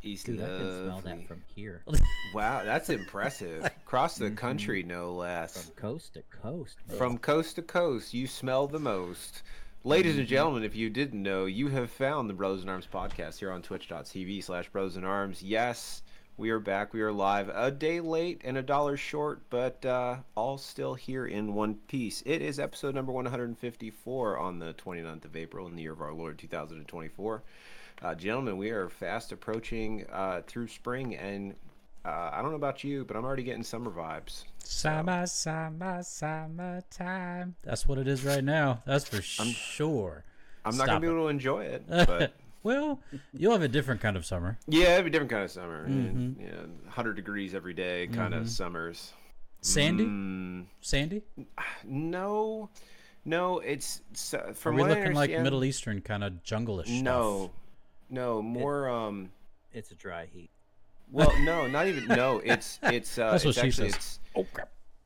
East Dude, I can smell that Lovely. from here. Wow, that's impressive. Across the Hmm. country, no From less. coast to coast, man. From coast to coast, you smell the most. Ladies and Hmm. gentlemen, if you didn't know, you have found the Brothers in Arms podcast here on twitch.tv/Brothers in Arms. Yes, we are back. We are live. A day late and a dollar short, but all still here in one piece. It is episode number 154 on the 29th of April in the year of our Lord 2024. Gentlemen, we are fast approaching through spring, and I don't know about you, but I'm already getting summer vibes. So Summertime. That's what it is right now. That's for I'm sure. I'm not gonna Stop be it. able to enjoy it, but Well, you'll have a different kind of summer. yeah, it'd be a different kind of summer. And, Mm-hmm. 100 degrees every day kind of Mm-hmm. summers. Sandy? Mm, Sandy? no, no, Are from we what I looking like understand. Middle Eastern kind of jungle-ish stuff? No, no, It, more it's a dry heat. well, no, not even no. That's what It's she actually says. it's Oh crap.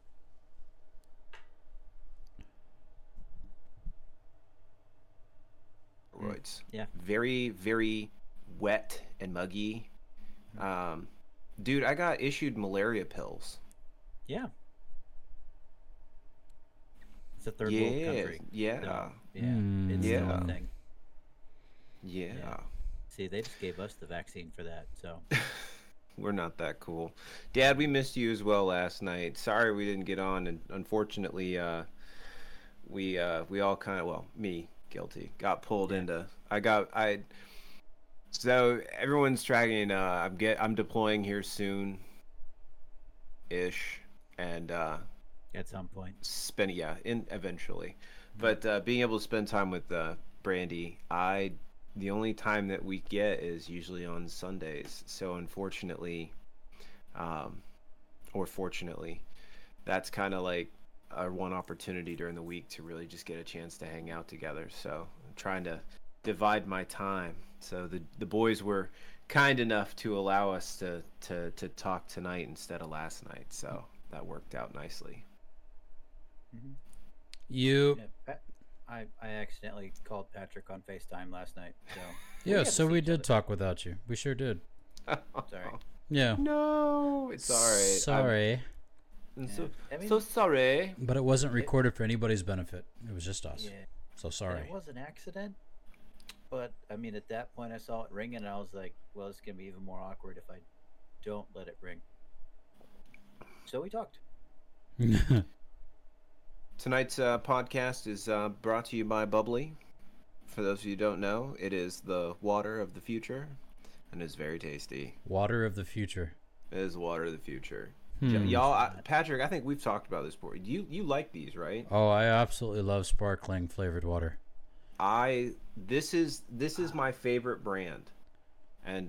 Mm, roids. yeah. Very, very wet and muggy. Um, dude, I got issued malaria pills. Yeah. It's a third world Yeah, country. yeah, So, yeah, it's still a yeah, Mm. thing. Yeah. yeah. See, they just gave us the vaccine for that. So, We're not that cool. Dad, we missed you as well last night. Sorry we didn't get on, and unfortunately, we all kind of, well, me guilty, got pulled yeah. into. I so everyone's tracking. I'm deploying here soon, ish, and At some point. spend yeah in eventually, Mhm. but being able to spend time with Brandy, the only time that we get is usually on Sundays. So unfortunately, um, or fortunately, that's kind of like our one opportunity during the week to really just get a chance to hang out together. So I'm trying to divide my time. So the boys were kind enough to allow us to talk tonight instead of last night. So that worked out nicely. Hmm. You. Yeah. I accidentally called Patrick on FaceTime last night. So, we Yeah, got to so see we each did other. talk without you. We sure did. Sorry. Yeah. No, it's all right. Sorry. I'm Yeah. so I mean, so sorry. But it wasn't it, recorded for anybody's benefit. It was just us. yeah. So And it sorry. was an accident. But, I mean, at that point, I saw it ringing, and I was like, well, it's going to be even more awkward if I don't let it ring. So we talked. Tonight's podcast is brought to you by Bubbly. For those of you who don't know, it is the water of the future, and is very tasty. Water of the future. It is water of the future. Hmm. Y'all, Not. Patrick, I think we've talked about this before. You like these, right? Oh, I absolutely love sparkling flavored water. This is my favorite brand, and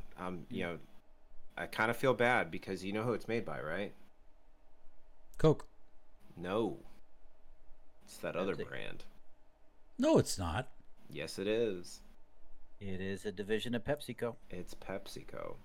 I kind of feel bad because you know who it's made by, right? Coke. No, it's that other Pepsi. brand. No, it's not. Yes, it is. It is a division of PepsiCo. It's PepsiCo.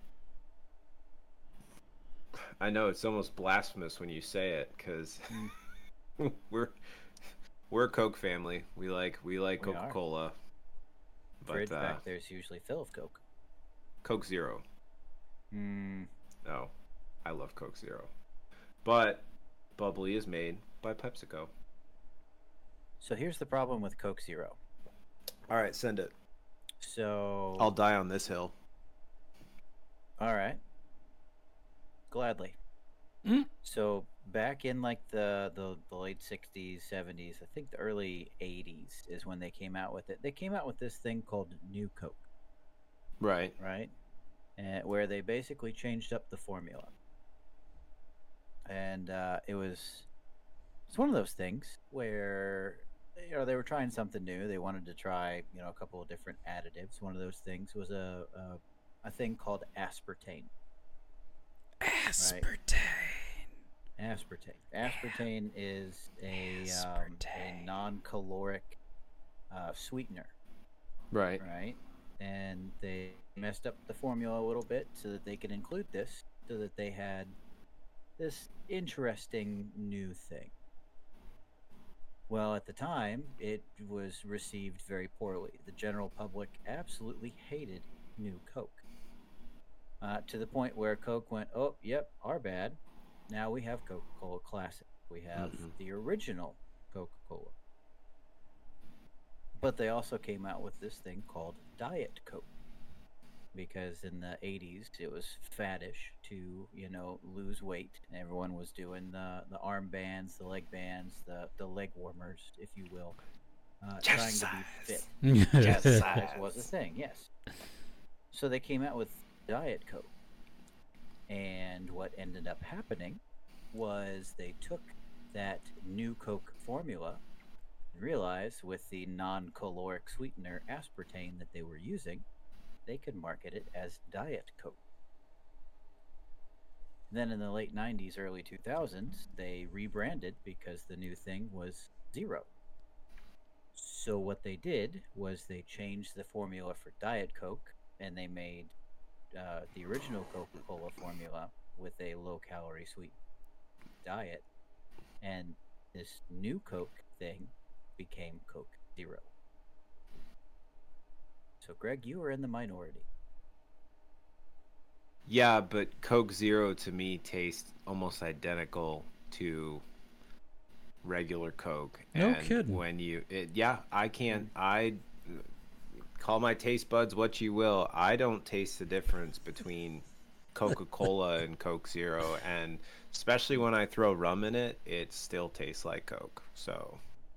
I know it's almost blasphemous when you say it because Mm. we're we're a Coke family. We like We are. Coca-Cola, Fridge but back there's usually full of Coke. Coke Zero. Mm. No, I love Coke Zero, but Bubbly is made by PepsiCo. So here's the problem with Coke Zero. All right, send it. So, I'll die on this hill. all right. Gladly. Mm. So back in like the late 60s, 70s, I think the early 80s is when they came out with it. They came out with this thing called New Coke, Right. right? Where they basically changed up the formula. And it's one of those things where they were trying something new. They wanted to try a couple of different additives. One of those things was a thing called aspartame. Aspartame. Aspartame is a non-caloric sweetener, Right. right? And they messed up the formula a little bit so that they could include this, so that they had this interesting new thing. Well, at the time, it was received very poorly. The general public absolutely hated New Coke. To the point where Coke went, oh, yep, our bad. Now we have Coca-Cola Classic. We have Mhm. the original Coca-Cola. But they also came out with this thing called Diet Coke. Because in the 80s, it was faddish to, lose weight. Everyone was doing the arm bands, the leg bands, the leg warmers, if you will, trying to be fit. Yes. Exercise was a thing, yes. So they came out with Diet Coke. And what ended up happening was they took that new Coke formula and realized with the non-caloric sweetener aspartame that they were using, they could market it as Diet Coke. Then in the late 90s, early 2000s, they rebranded because the new thing was Zero. So what they did was they changed the formula for Diet Coke and they made the original Coca-Cola formula with a low-calorie sweet diet, and this new Coke thing became Coke Zero. So, Greg, you were in the minority. Yeah, but Coke Zero to me tastes almost identical to regular Coke. No And kidding. when I can't. I call my taste buds what you will. I don't taste the difference between Coca-Cola and Coke Zero, and especially when I throw rum in it, it still tastes like Coke. So,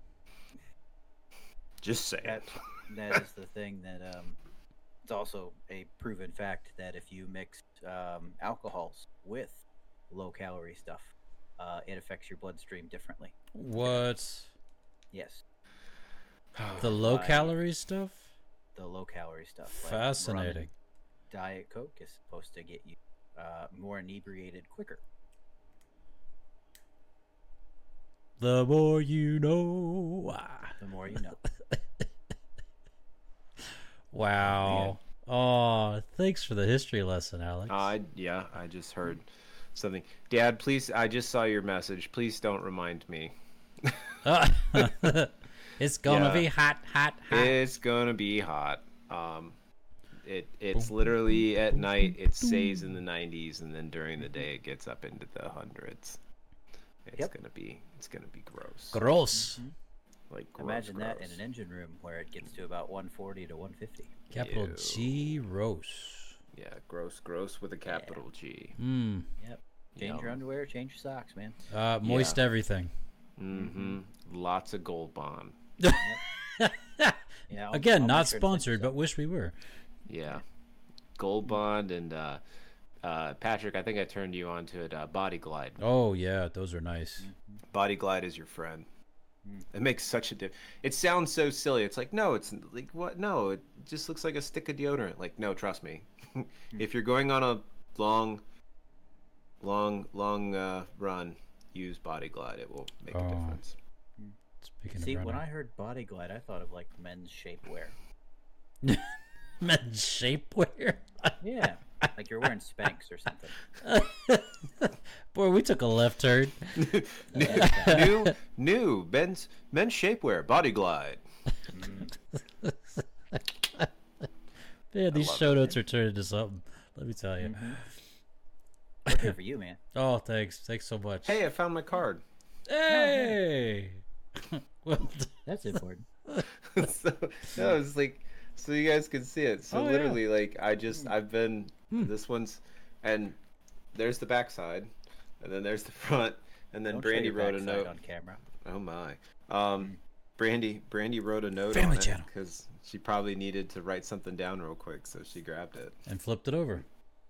just say it. That is the thing that it's also a proven fact that if you mix alcohols with low-calorie stuff, it affects your bloodstream differently. What? Yes, The is low why calorie stuff? the low-calorie stuff, like Fascinating. rum and Diet Coke, is supposed to get you more inebriated quicker. The more you know. Ah. The more you know. Wow. Oh, thanks for the history lesson, Alex. I just heard something. Dad, please, I just saw your message. Please don't remind me. It's gonna Yeah. be hot, hot, hot. It's gonna be hot. It's literally at night. It stays in the 90s, and then during the day it gets up into the hundreds. It's Yep. gonna be gross. Gross. Like gross, Imagine that in gross. an engine room where it gets to about 140 to 150. Capital Ew. G Rose. Yeah, gross with a capital G. Mm. Yep. Change your underwear, change your socks, man. Moist everything. Mm-hmm. Lots of Gold Bond. Yeah. Again, I'll not make sure to send you sponsored, some. but wish we were. Yeah, Gold Bond and Patrick. I think I turned you on to it. Body Glide. Oh yeah, those are nice. Body Glide is your friend. It makes such a difference. It sounds so silly. It's like, no, it's like, what? No, it just looks like a stick of deodorant. Like, no, trust me. If you're going on a long run, use Body Glide. It will make a Oh. difference. Speaking See, of when I running. heard Body Glide, I thought of like men's shapewear. Men's shapewear. Yeah, like you're wearing Spanx or something. Boy, we took a left turn. new men's shapewear. Body Glide. Man, these love show it. notes are turning into something. Let me tell you. We're here for you, man. Oh, thanks. Thanks so much. Hey, I found my card. Hey! Well, That's important. So no, it's like so you guys can see it. So Oh, yeah. literally, like I've been this one's, and there's the backside, and then there's the front, and then Don't show Brandy your wrote a backside note. on camera. Oh my. Brandy wrote a note Family on it Channel. because she probably needed to write something down real quick, so she grabbed it. and flipped it over.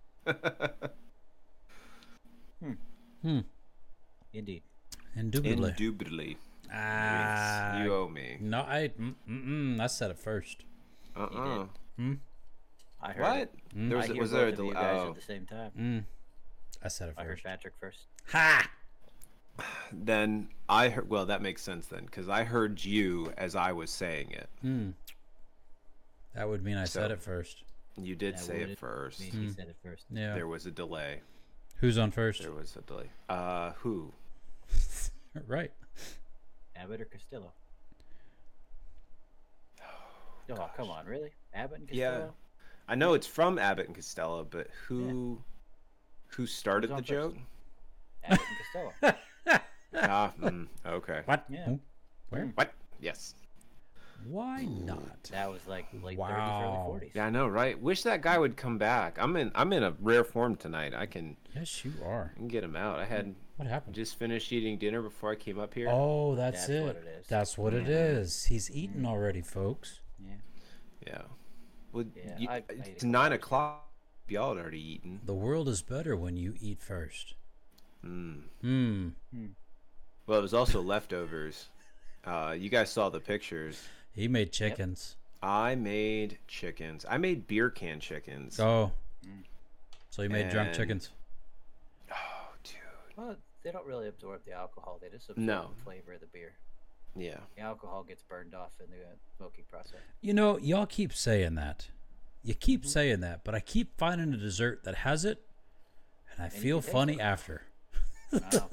Indeed. Indubitably. Indubitably. Ah. You owe me. No, I said it first. Uh-uh. I heard What? it. There I hear was there a both of you delay? guys Oh. at the same time. I said it I heard first. Patrick first. Ha! Then I heard. Well, that makes sense then, because I heard you as I was saying it. That would mean I said So- it first. You did That say would it first. mean he said it first. Yeah. There was a delay. Who's on first? There was a delay. Who? Right. Abbott or Castillo? Oh, come on, really? Abbott and Yeah. Castillo? I know it's from Abbott and Costello, but who started Who's the on joke? first? Abbott and Costello. Okay. What? Yeah. Hmm? Where? What? Yes. Why not? That was like late 30s, Wow. early 40s. Yeah, I know, right? Wish that guy would come back. I'm in a rare form tonight. I can Yes, you are. get him out. I had What happened? just finished eating dinner before I came up here. Oh, that's That's it. what it is. That's what it is. He's eaten already, folks. Yeah. Yeah. Well, Yeah, I ate a it's couple 9 hours o'clock. Y'all had already eaten. The world is better when you eat first. Mm. Hmm. Well, it was also leftovers. You guys saw the pictures. He made chickens. I made chickens. I made beer can chickens. Oh. So he made drunk And- chickens. Oh, dude. Well, they don't really absorb the alcohol. They just absorb No. the flavor of the beer. Yeah. The alcohol gets burned off in the smoking process. You know, y'all keep saying that. You keep saying that, but I keep finding a dessert that has it, and I you feel can taste funny it. after. Wow.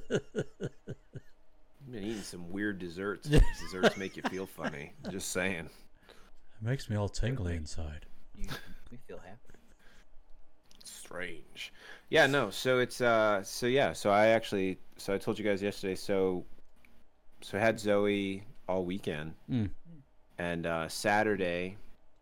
I've been eating some weird desserts. Desserts make you feel funny. Just saying. It makes me all tingly inside. We feel happy. Strange. Yeah, no. So it's so I told you guys yesterday. So I had Zoe all weekend, Mm. and Saturday,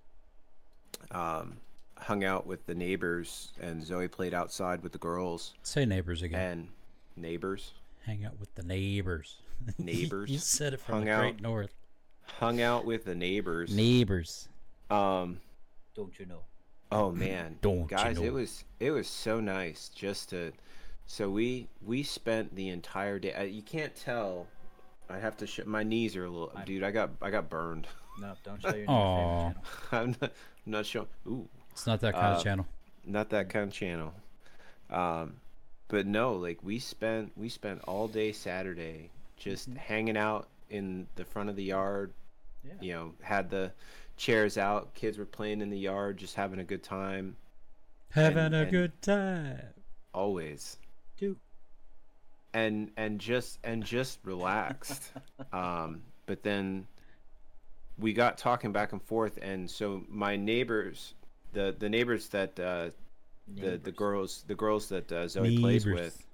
hung out with the neighbors, and Zoe played outside with the girls Say neighbors again. and neighbors. Hang out with the neighbors. Neighbors. You said it from Hung the out. great north. Hung out with the neighbors. Neighbors. Um. Don't you know? Oh man, Don't you guys, know? it was so nice just to. So we spent the entire day. You can't tell. I have to show. My knees are a little. Dude, I got burned. No, don't show your new Aw. favorite channel. I'm not showing. Ooh, It's not that kind of channel. not that kind of channel. But no, like we spent all day Saturday just hanging out in the front of the yard. Yeah. You know, had the chairs out. Kids were playing in the yard, just having a good time. Having a and- good time. Always. Two. And just relaxed. But then we got talking back and forth, and so my neighbors, the neighbors that the girls that Zoe plays Neighbors. with,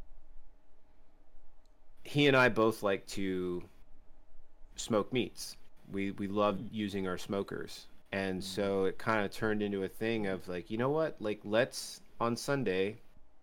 he and I both like to smoke meats. We love using our smokers, and so it kind of turned into a thing of like, you know what, like let's on Sunday,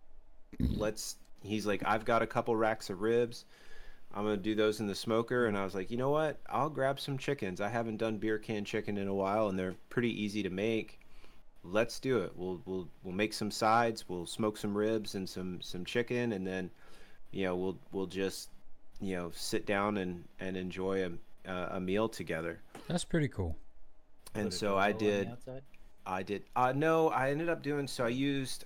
he's like, I've got a couple racks of ribs, I'm gonna do those in the smoker, and I was like, you know what, I'll grab some chickens. I haven't done beer can chicken in a while, and they're pretty easy to make. Let's do it. We'll make some sides, we'll smoke some ribs and some chicken, and then we'll just sit down and enjoy a meal together. That's pretty cool. And Put a so grill I on the did. outside? I did. No, I ended up doing. So I used.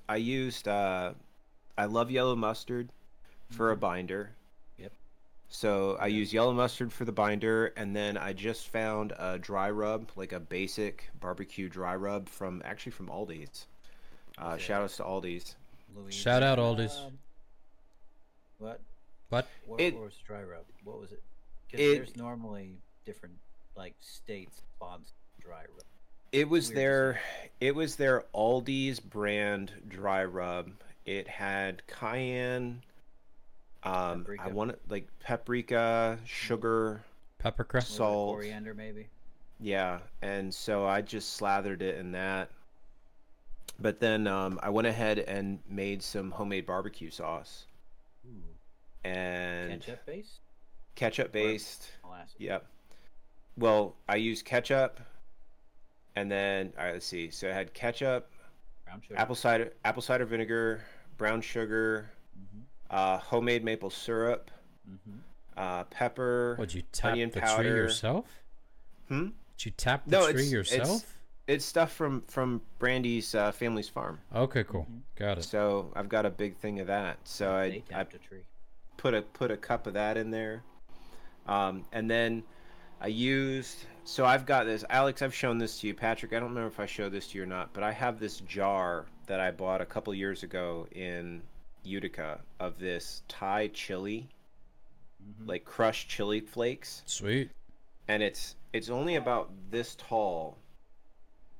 I love yellow mustard for a binder. Yep. So I use yellow mustard for the binder, and then I just found a dry rub, like a basic barbecue dry rub from Aldi's. Shout outs to Aldi's. Shout out, Aldi's. What? What? What It- was dry rub? What was it? Because It- there's normally different like states sponsor dry rub. It was Weird to their Aldi's brand dry rub. It had cayenne. I Paprika. want it like paprika, sugar, Pepper crust. Was it salt. coriander maybe. Yeah, and so I just slathered it in that. But then I went ahead and made some homemade barbecue sauce Ooh. and Ketchup base. ketchup based. Molasses. Yep. Well, I used ketchup, and then all right. Let's see. So I had ketchup, Brown sugar. apple cider vinegar, brown sugar, homemade maple syrup, pepper, Would you tap onion the powder. tree yourself? Hmm? Did you tap the No, tree it's yourself? it's stuff from Brandy's family's farm. Okay, cool. Got it. So I've got a big thing of that. So They I tapped a tree. put a cup of that in there, and then I used. So I've got this, Alex. I've shown this to you, Patrick. I don't remember if I showed this to you or not, but I have this jar that I bought a couple years ago in Utica of this Thai chili, like crushed chili flakes, Sweet. and it's only about this tall.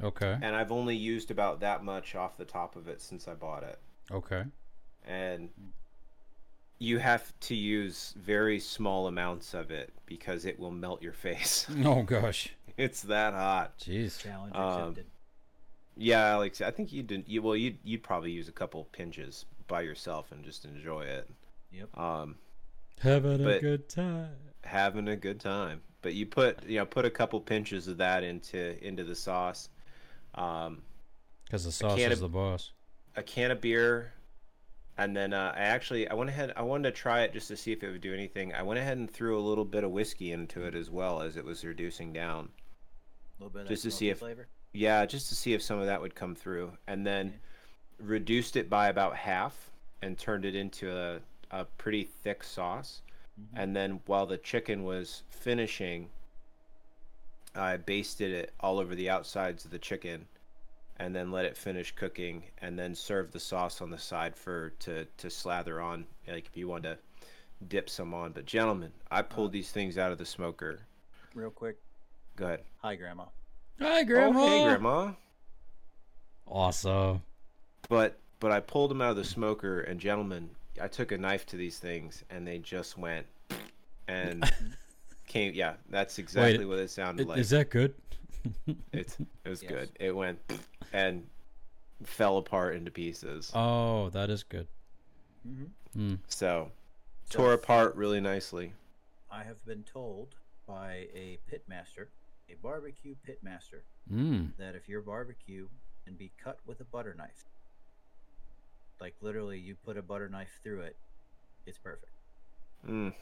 Okay. and I've only used about that much off the top of it since I bought it. Okay. And you have to use very small amounts of it because it will melt your face. Oh gosh. It's that hot. Jeez. Challenge Um, accepted. Yeah, Alex, I think you didn't. Well, you'd probably use a couple pinches by yourself and just enjoy it. Yep. Having a but good time. having a good time. But you put a couple pinches of that into the sauce. Um, Because the a sauce can is of the boss. a can of beer, and then I went ahead. I wanted to try it just to see if it would do anything. I went ahead and threw a little bit of whiskey into it as well as it was reducing down. A little bit of Just that to see smoky if flavor. Yeah, just to see if some of that would come through, and then Okay. reduced it by about half and turned it into a pretty thick sauce. Mhm. And then while the chicken was finishing, I basted it all over the outsides of the chicken and then let it finish cooking and then served the sauce on the side to slather on, like if you wanted to dip some on. But gentlemen, I pulled these things out of the smoker. Real quick. Go ahead. Hi, Grandma. Hi, Grandma. Oh, hey, Grandma. Awesome. But I pulled them out of the smoker, and gentlemen, I took a knife to these things, and they just went and came. Yeah, that's exactly what it sounded like. Is that good? It was Yes. good. It went and fell apart into pieces. Oh, that is good. Mm-hmm. So So, tore apart really nicely. I have been told by a pitmaster, a barbecue pitmaster, that if your barbecue can be cut with a butter knife, like literally you put a butter knife through it, it's perfect. Mm.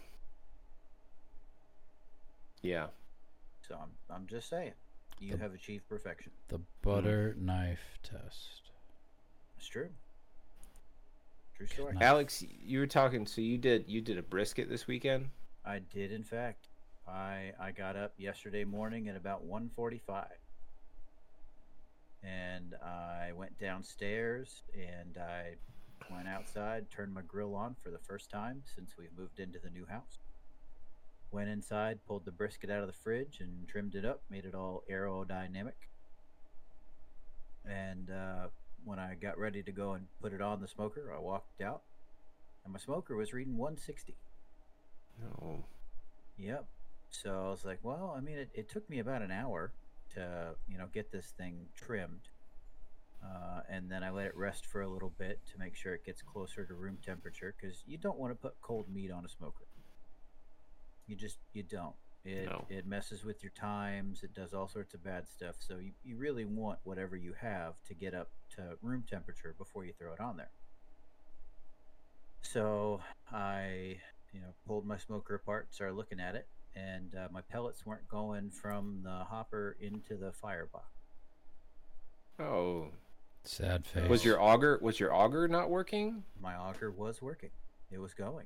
Yeah. So I'm just saying, you have achieved perfection. The butter knife test. It's true. True story. Knife. Alex, you were talking. So you did a brisket this weekend? I did, in fact. I got up yesterday morning at about 1:45, and I went downstairs and I went outside, turned my grill on for the first time since we moved into the new house. Went inside, pulled the brisket out of the fridge and trimmed it up, made it all aerodynamic. And when I got ready to go and put it on the smoker, I walked out, and my smoker was reading 160. No. Yep. So I was like, well, I mean, it took me about an hour to, get this thing trimmed. And then I let it rest for a little bit to make sure it gets closer to room temperature, because you don't want to put cold meat on a smoker. You don't. No. It messes with your times. It does all sorts of bad stuff. So you really want whatever you have to get up to room temperature before you throw it on there. So I, pulled my smoker apart, started looking at it, and my pellets weren't going from the hopper into the firebox. Oh. Sad face. Was your auger not working? My auger was working. It was going.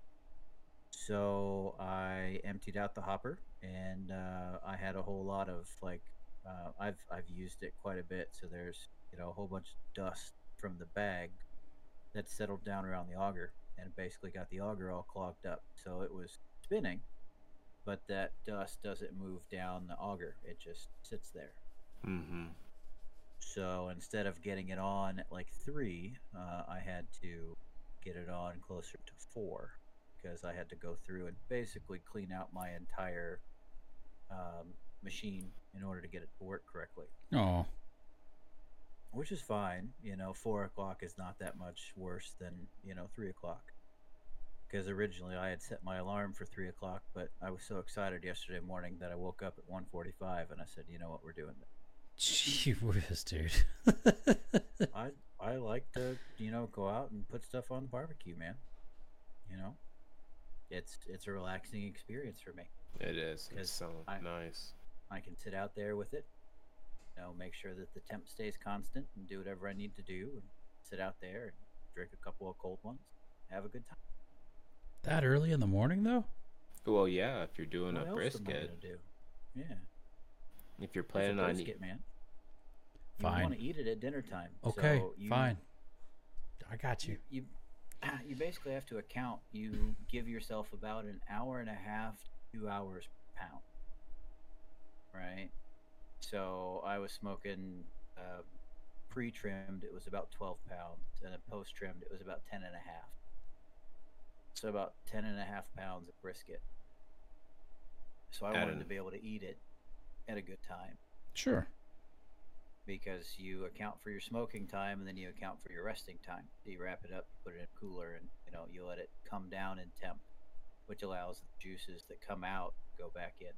So I emptied out the hopper, and I had a whole lot of I've used it quite a bit. So there's a whole bunch of dust from the bag that settled down around the auger, and it basically got the auger all clogged up. So it was spinning, but that dust doesn't move down the auger; it just sits there. Mm-hmm. So instead of getting it on at like 3, I had to get it on closer to 4, because I had to go through and basically clean out my entire machine in order to get it to work correctly. Oh. Which is fine. 4 o'clock is not that much worse than 3 o'clock. Because originally I had set my alarm for 3 o'clock, but I was so excited yesterday morning that I woke up at 1:45 and I said, you know what, we're doing this. Gee whiz, dude. I like to go out and put stuff on the barbecue, man. It's a relaxing experience for me. It is. It's so nice. I can sit out there with it, make sure that the temp stays constant and do whatever I need to do, and sit out there and drink a couple of cold ones, have a good time. That early in the morning, though? Well, yeah, if you're doing What a else am I brisket. gonna do? Yeah. If you're It's a planning on brisket, man. Fine. You want to eat it at dinner time. Okay, so fine. I got you. You basically have to account. You give yourself about an hour and a half, 2 hours per pound, right? So I was smoking pre-trimmed. It was about 12 pounds, and a post-trimmed, it was about 10 and a half. So about 10 and a half pounds of brisket. So I wanted to be able to eat it at a good time. Sure. Because you account for your smoking time and then you account for your resting time. So you wrap it up, put it in a cooler, and you let it come down in temp, which allows the juices that come out go back in.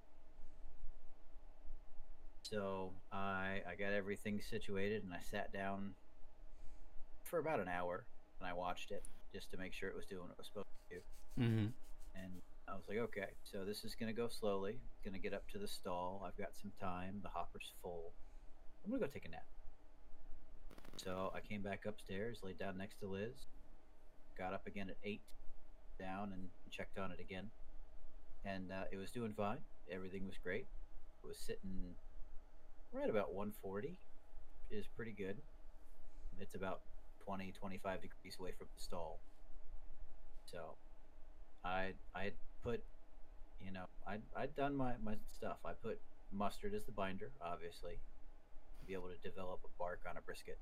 So I got everything situated and I sat down for about an hour and I watched it just to make sure it was doing what it was supposed to do. Mm-hmm. And I was like, okay, so this is going to go slowly. It's going to get up to the stall. I've got some time. The hopper's full. I'm going to go take a nap. So I came back upstairs, laid down next to Liz, got up again at 8, down and checked on it again. And it was doing fine. Everything was great. It was sitting right about 140, is pretty good. It's about 20, 25 degrees away from the stall. So I had put, I'd done my stuff. I put mustard as the binder, obviously, to be able to develop a bark on a brisket.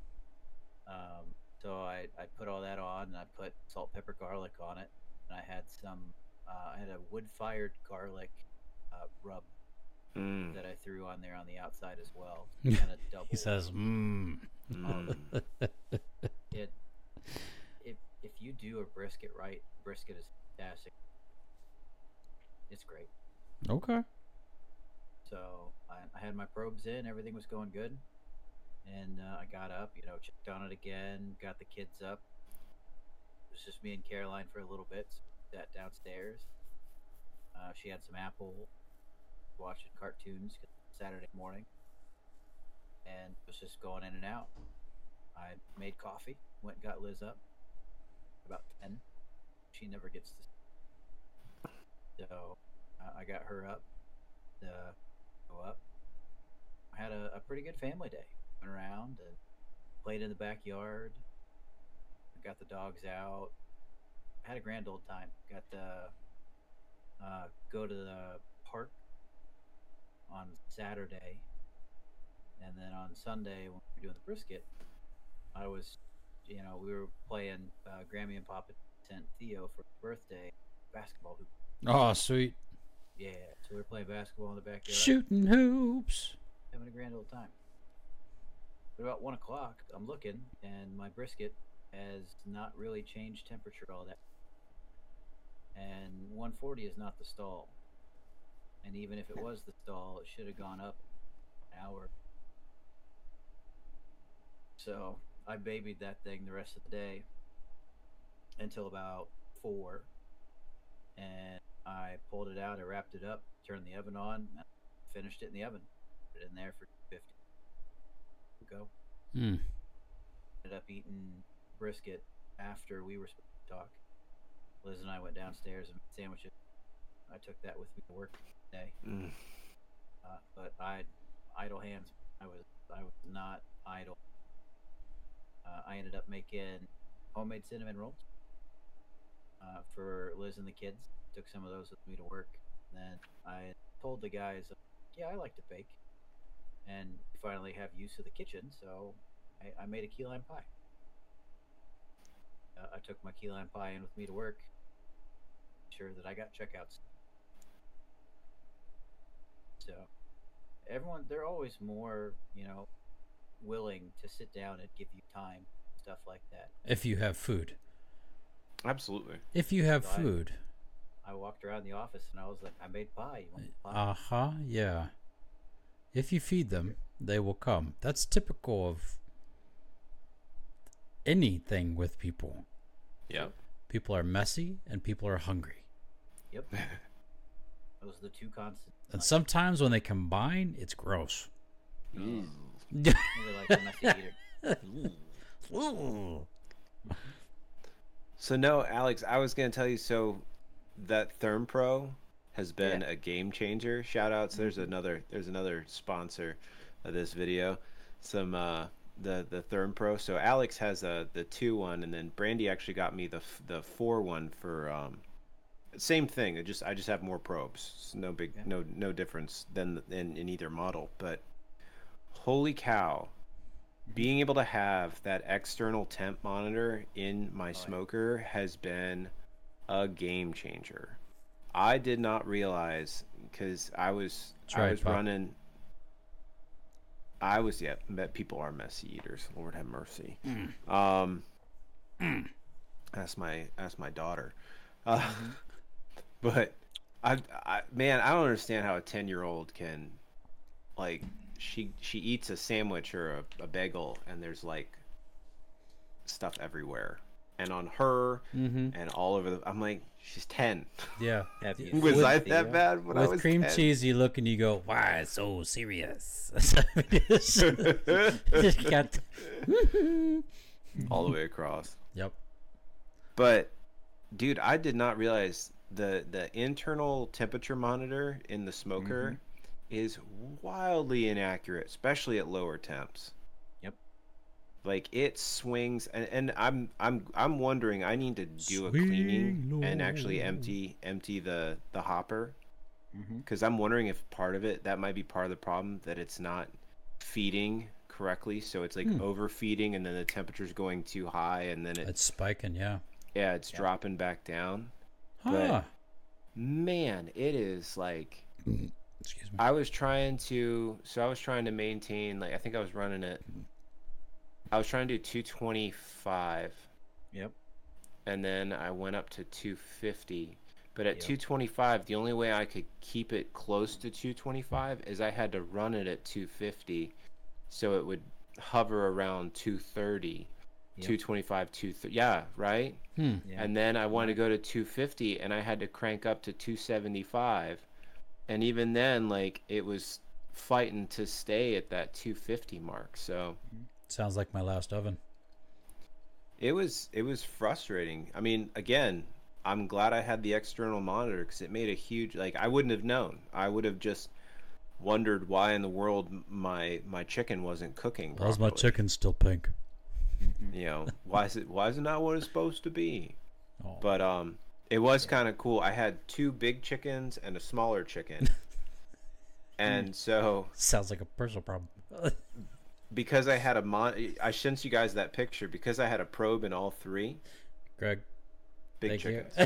So I put all that on, and I put salt, pepper, garlic on it, and I had I had a wood-fired garlic rub that I threw on there on the outside as well. Kind of double. He says, If you do a brisket right, brisket is fantastic. It's great. Okay. So I had my probes in, everything was going good, and I got up, checked on it again, got the kids up. It was just me and Caroline for a little bit. So sat downstairs. She had some apple, watching cartoons Saturday morning, and was just going in and out. I made coffee, went and got Liz up about 10. She never gets to. So I got her up to go up. I had a pretty good family day. Went around and played in the backyard. Got the dogs out. Had a grand old time. Got to go to the park on Saturday. And then on Sunday, when we were doing the brisket, I was, we were playing, Grammy and Papa sent Theo for his birthday basketball hoop. Oh, sweet. Yeah, so we were playing basketball in the backyard. Shooting hoops. Having a grand old time. But about 1 o'clock, I'm looking, and my brisket has not really changed temperature all that. And 140 is not the stall. And even if it was the stall, it should have gone up an hour. So I babied that thing the rest of the day until about 4. And I pulled it out, I wrapped it up, turned the oven on, and finished it in the oven. Put it in there for 50. Go. Mm. Ended up eating brisket after we were supposed to talk. Liz and I went downstairs and made sandwiches. I took that with me to work today. But I idle hands. I was not idle. I ended up making homemade cinnamon rolls for Liz and the kids. Took some of those with me to work. Then I told the guys, yeah, I like to bake, and finally have use of the kitchen, so I made a key lime pie. I took my key lime pie in with me to work. Sure that I got checkouts. So they're always more, willing to sit down and give you time, stuff like that. If you have food. Absolutely. If you have food. I walked around the office and I was like, I made pie. You want pie? Yeah. If you feed them, they will come. That's typical of anything with people. Yeah. People are messy and people are hungry. Yep. Those are the two constants. And sometimes when they combine, it's gross. Maybe like a messy eater. So no, Alex, I was gonna tell you. So that ThermPro has been a game changer. Shout outs. There's another sponsor of this video. Some the ThermPro. So Alex has the 2 one, and then Brandy actually got me the 4 one for same thing. I just have more probes. It's no difference than in either model. But holy cow, being able to have that external temp monitor in my smoker has been a game changer. I did not realize because That's I right, was Pop. running. Yeah, but people are messy eaters. Lord have mercy. Um, that's my daughter. Uh, but man, I don't understand how a 10-year-old can like she eats a sandwich or a bagel and there's like stuff everywhere and on her Mm-hmm. and all over the. I'm like, she's 10. Yeah. Have you Was seen I the, that bad when I With was cream 10? cheese, you look and you go, "Why so serious?" Just got. All the way across. Yep. But dude, I did not realize the internal temperature monitor in the smoker is wildly inaccurate, especially at lower temps. Yep. Like it swings, and I'm wondering. I need to do a Swing cleaning and actually low. empty the hopper Mm-hmm. because I'm wondering if part of it that might be part of the problem that it's not feeding correctly, so it's like overfeeding, and then the temperature's going too high, and then It's spiking, yeah. it's dropping back down. Huh. But man, it is like Excuse me. I was trying to maintain, like I think I was running it. I was trying to do 225 Yep. and then I went up to 250. But at Yep. 225, the only way I could keep it close to 225 is I had to run it at 250 so it would hover around 230. Yep. 225, 230. Yeah, right? Yeah. And then I wanted to go to 250 and I had to crank up to 275. And even then, like, it was fighting to stay at that 250 mark. So Sounds like my last oven. it was frustrating. I mean, again, I'm glad I had the external monitor because it made a huge, like, I wouldn't have known. I would have just wondered why in the world my chicken wasn't cooking Why's my properly. chicken still pink? You know, why is it not what it's supposed to be? Oh. But it was kind of cool. I had 2 big chickens and a smaller chicken. And so Sounds like a personal problem. because I had I sent you guys that picture because I had a probe in all 3 Greg, big thank chickens.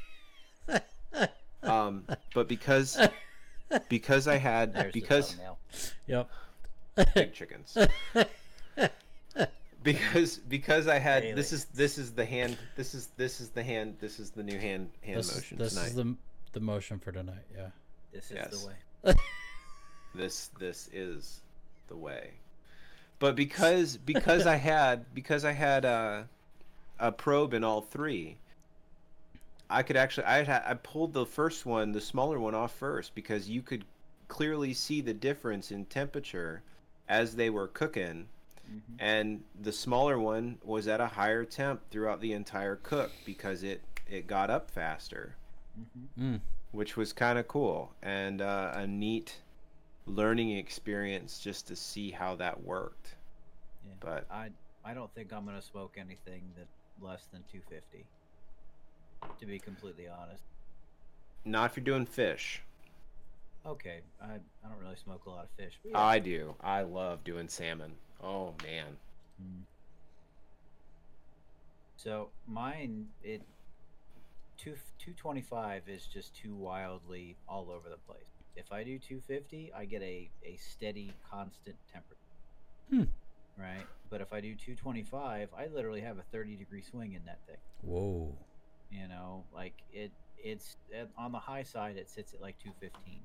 But because I had There's the thumbnail. Yep. big chickens. Because I had this is the hand this is the new hand motion This tonight. is the motion for tonight. Yeah. This is Yes. the way. This is the way. But because I had a probe in all 3, I could actually I pulled the first one, the smaller one, off first because you could clearly see the difference in temperature as they were cooking. And the smaller one was at a higher temp throughout the entire cook because it got up faster, which was kind of cool and a neat learning experience just to see how that worked. Yeah. But I don't think I'm gonna smoke anything that less than 250. To be completely honest. not if you're doing fish. Okay, I don't really smoke a lot of fish. But yeah. I do. I love doing salmon. Oh man. So mine, 225 is just too wildly all over the place. If I do 250, I get a steady, constant temperature. Right? But if I do 225, I literally have a 30-degree swing in that thing. Whoa. You know, like it's on the high side, it sits at like 215.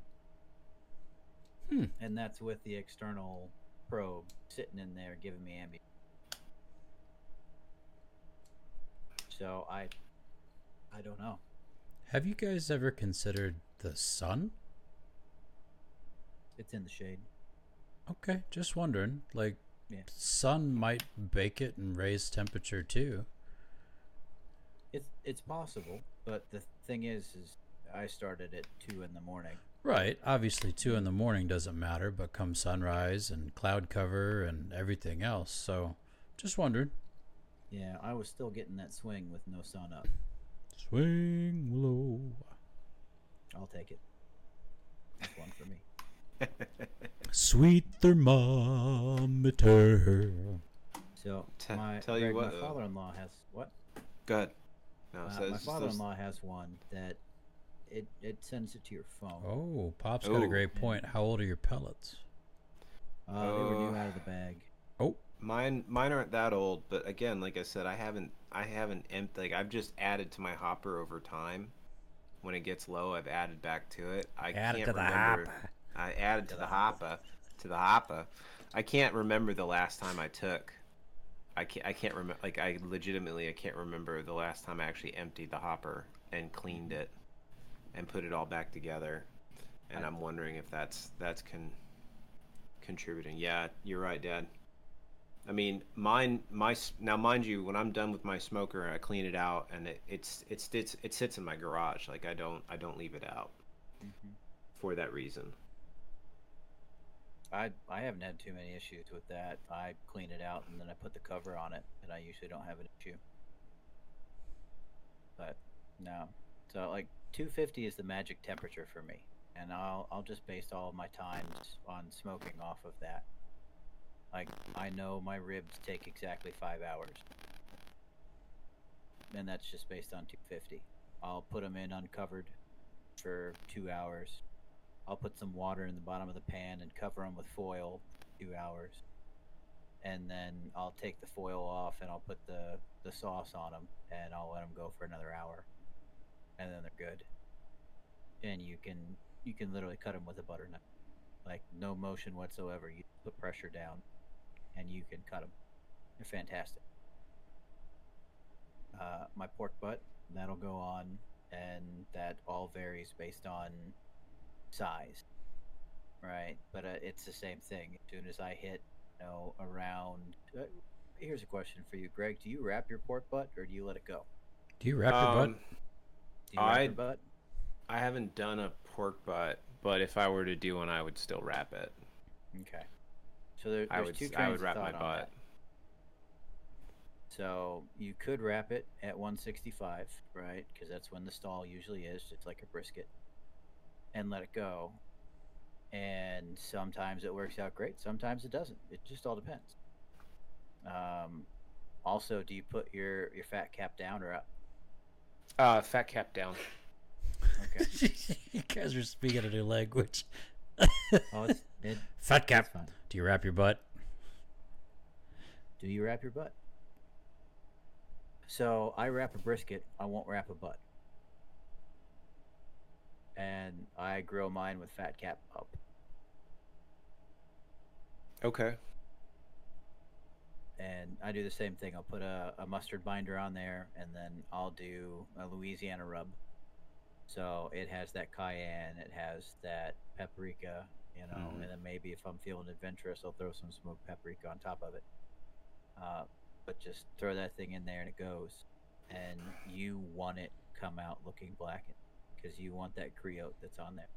And that's with the external probe sitting in there giving me ambient. So I don't know. Have you guys ever considered the sun? It's in the shade. Okay, just wondering. Like, Yeah. sun might bake it and raise temperature too. It's possible, but the thing is I started at 2 in the morning. Right. Obviously, 2 in the morning doesn't matter, but come sunrise and cloud cover and everything else. So, just wondering. Yeah, I was still getting that swing with no sun up. Swing low. I'll take it. That's one for me. Sweet thermometer. So Tell you My what, though. father-in-law has what? Go ahead. No, so My it's just those. father-in-law has one that it sends it to your phone. Oh, Pop's got a Oh, great point. How old are your pellets? They were new uh, out of the bag. Oh, mine aren't that old, but again, like I said, I haven't like I've just added to my hopper over time. When it gets low, I've added back to it. I add it can't to the remember. hopper. I added To to the the hopper. hopper, to the hopper. I can't remember the last time I took. I can't remember. Like I can't remember the last time I actually emptied the hopper and cleaned it and put it all back together. I And I'm wondering if that's contributing. Yeah, you're right, Dad. I mean, now, mind you, when I'm done with my smoker, I clean it out, and it sits in my garage. Like I don't leave it out hmm for that reason. I haven't had too many issues with that. I clean it out and then I put the cover on it, and I usually don't have an issue. But no, so like 250 is the magic temperature for me, and I'll just base all of my times on smoking off of that. Like I know my ribs take exactly 5 hours, and that's just based on 250. I'll put them in uncovered for 2 hours. I'll put some water in the bottom of the pan and cover them with foil for 2 hours, and then I'll take the foil off and I'll put the sauce on them, and I'll let them go for another hour, and then they're good. And you can literally cut them with a butter knife, like no motion whatsoever. You put pressure down, and you can cut them. They're fantastic. My pork butt, that'll go on, and that all varies based on size, right? But it's the same thing. As soon as I hit, around. Here's a question for you, Greg. Do you wrap your pork butt or do you let it go? Do you wrap your butt? Um, Do you wrap I your butt? I haven't done a pork butt, but if I were to do one, I would still wrap it. Okay. So I there's would two I would trains of wrap my thought on butt. that. So you could wrap it at 165, right? Because that's when the stall usually is. It's like a brisket, and let it go. And sometimes it works out great. Sometimes it doesn't. It just all depends. Um, Also, do you put your fat cap down or up? Fat cap down. Okay. You guys are speaking a new language. Oh, Fat it's cap. fine. Do you wrap your butt? Do you wrap your butt? So I wrap a brisket. I won't wrap a butt, and I grill mine with fat cap up. Okay. And I do the same thing. I'll put a mustard binder on there, and then I'll do a Louisiana rub. So it has that cayenne, it has that paprika, Mhm. and then maybe if I'm feeling adventurous, I'll throw some smoked paprika on top of it. Uh, but just throw that thing in there and it goes. And you want it come out looking blackened because you want that creote that's on there.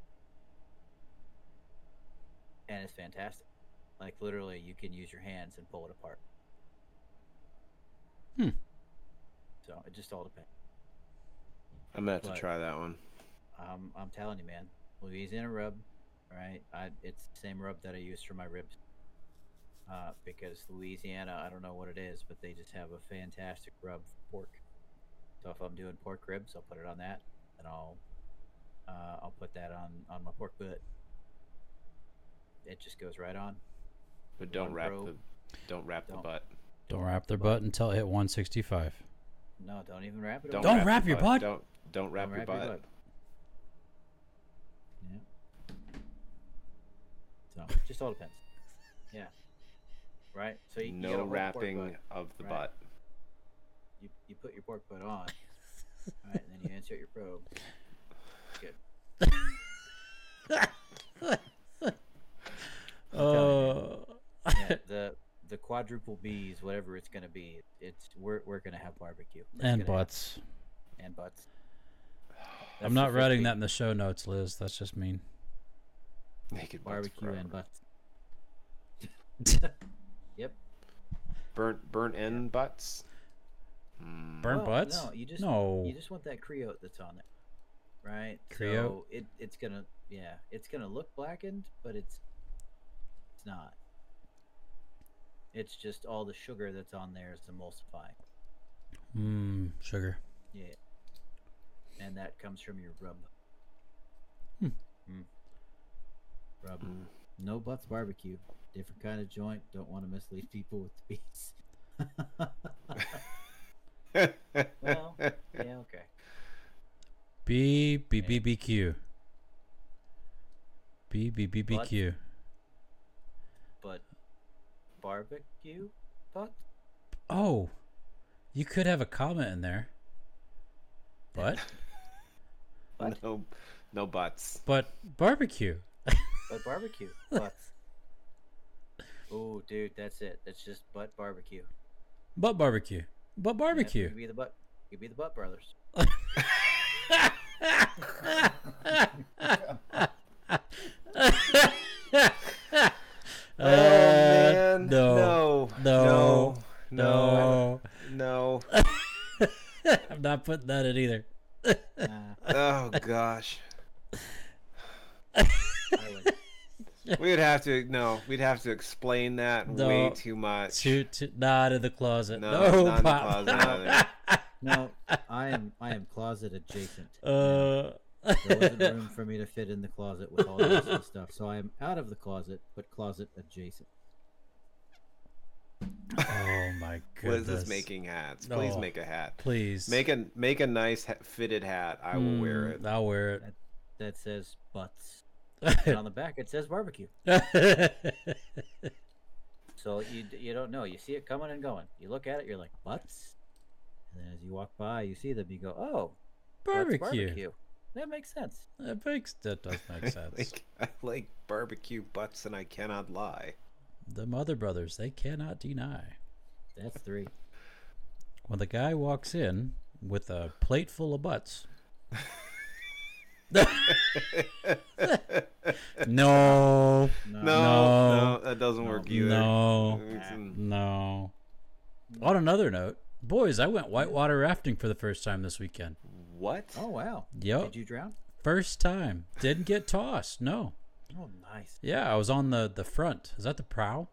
And it's fantastic. Like literally, you can use your hands and pull it apart. Hmm. So it just all depends. I'm gonna have to But try that one. I'm telling you, man, Louisiana rub, right? It's the same rub that I use for my ribs. Because Louisiana, I don't know what it is, but they just have a fantastic rub for pork. So if I'm doing pork ribs, I'll put it on that, and I'll put that on my pork butt. It just goes right on. But One probe. don't wrap the Don't butt. Don't wrap their butt until it hit 165. No, don't even wrap it. Don't Don't over. wrap the your butt? Don't wrap Don't your butt. Yeah. So just all depends. Yeah. Right. So you get a No whole wrapping pork butt. of the right? butt. You put your pork butt on, right, and then you insert your probe. Good. I'm telling you. Yeah, the quadruple B's, whatever it's gonna be, we're gonna have barbecue. It's And gonna butts. happen. And butts. That's I'm the not writing 50. that in the show notes, Liz. That's just mean. Naked butts Barbecue forever. and butts. Yep. Burnt end butts. Mm. Burnt Well, butts? No, you just No. you just want that creote that's on there, right? Creote? So it's gonna yeah, it's gonna look blackened, but it's not. It's just all the sugar that's on there is emulsifying. Sugar. Yeah, and that comes from your rub. Rub. No Butts Barbecue. Different kind of joint. Don't want to mislead people with the beats. Well, yeah, okay. BBBQ. BBBBQ. But barbecue butt? Oh, you could have a comment in there. But What? No butts. but barbecue. But barbecue butts. Oh, dude, that's it. That's just butt barbecue. But barbecue. But Yep, barbecue. you be the butt. You be the Butt Brothers. Oh man. No. No. No. No. I'm not putting that in either. Oh gosh. I would. We'd have to explain that No. way too much. Not in the closet. No, No, not in the Pop. closet either. No, I am closet adjacent. Uh, There wasn't room for me to fit in the closet with all this and stuff, so I am out of the closet, but closet adjacent. oh my goodness. What is this making hats? Please No. make a hat. Please. Make a nice fitted hat. I will wear it. I'll wear That says butts. And on the back it says barbecue. it. So you don't know. You see it coming and going. You look at it, you're like, butts? And then as you walk by, you see them, you go, oh, that's Barbecue. That makes sense. That does make sense. I like barbecue butts, and I cannot lie. The Mother Brothers, they cannot deny. That's 3. When the guy walks in with a plate full of butts. No. No, that doesn't work either. No. It's- No. On another note, boys, I went whitewater rafting for the first time this weekend. What? Oh, wow. Yep. Did you drown? First time. Didn't get tossed. No. Oh, nice. Yeah, I was on the front. Is that the prow?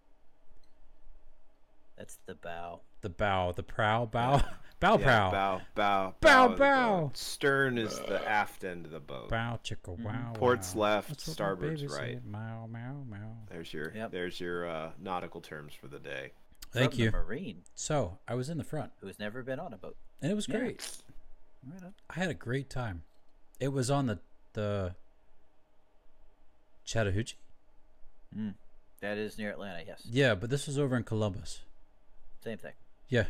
That's the bow. The bow. The prow. Bow. Bow Yeah, prow. bow. Bow, of the bow. boat. Stern is the aft end of the boat. Bow chicka wow. Port's wow. left, That's what my starboard's baby right. said. Meow meow meow. Yep. There's your nautical terms for the day. Thank From you. The Marine, So I was in the front, who's never been on a boat. and it was Yeah. great. Right on. I had a great time. It was on the Chattahoochee. That is near Atlanta, yes. Yeah, but this was over in Columbus. Same thing. Yeah.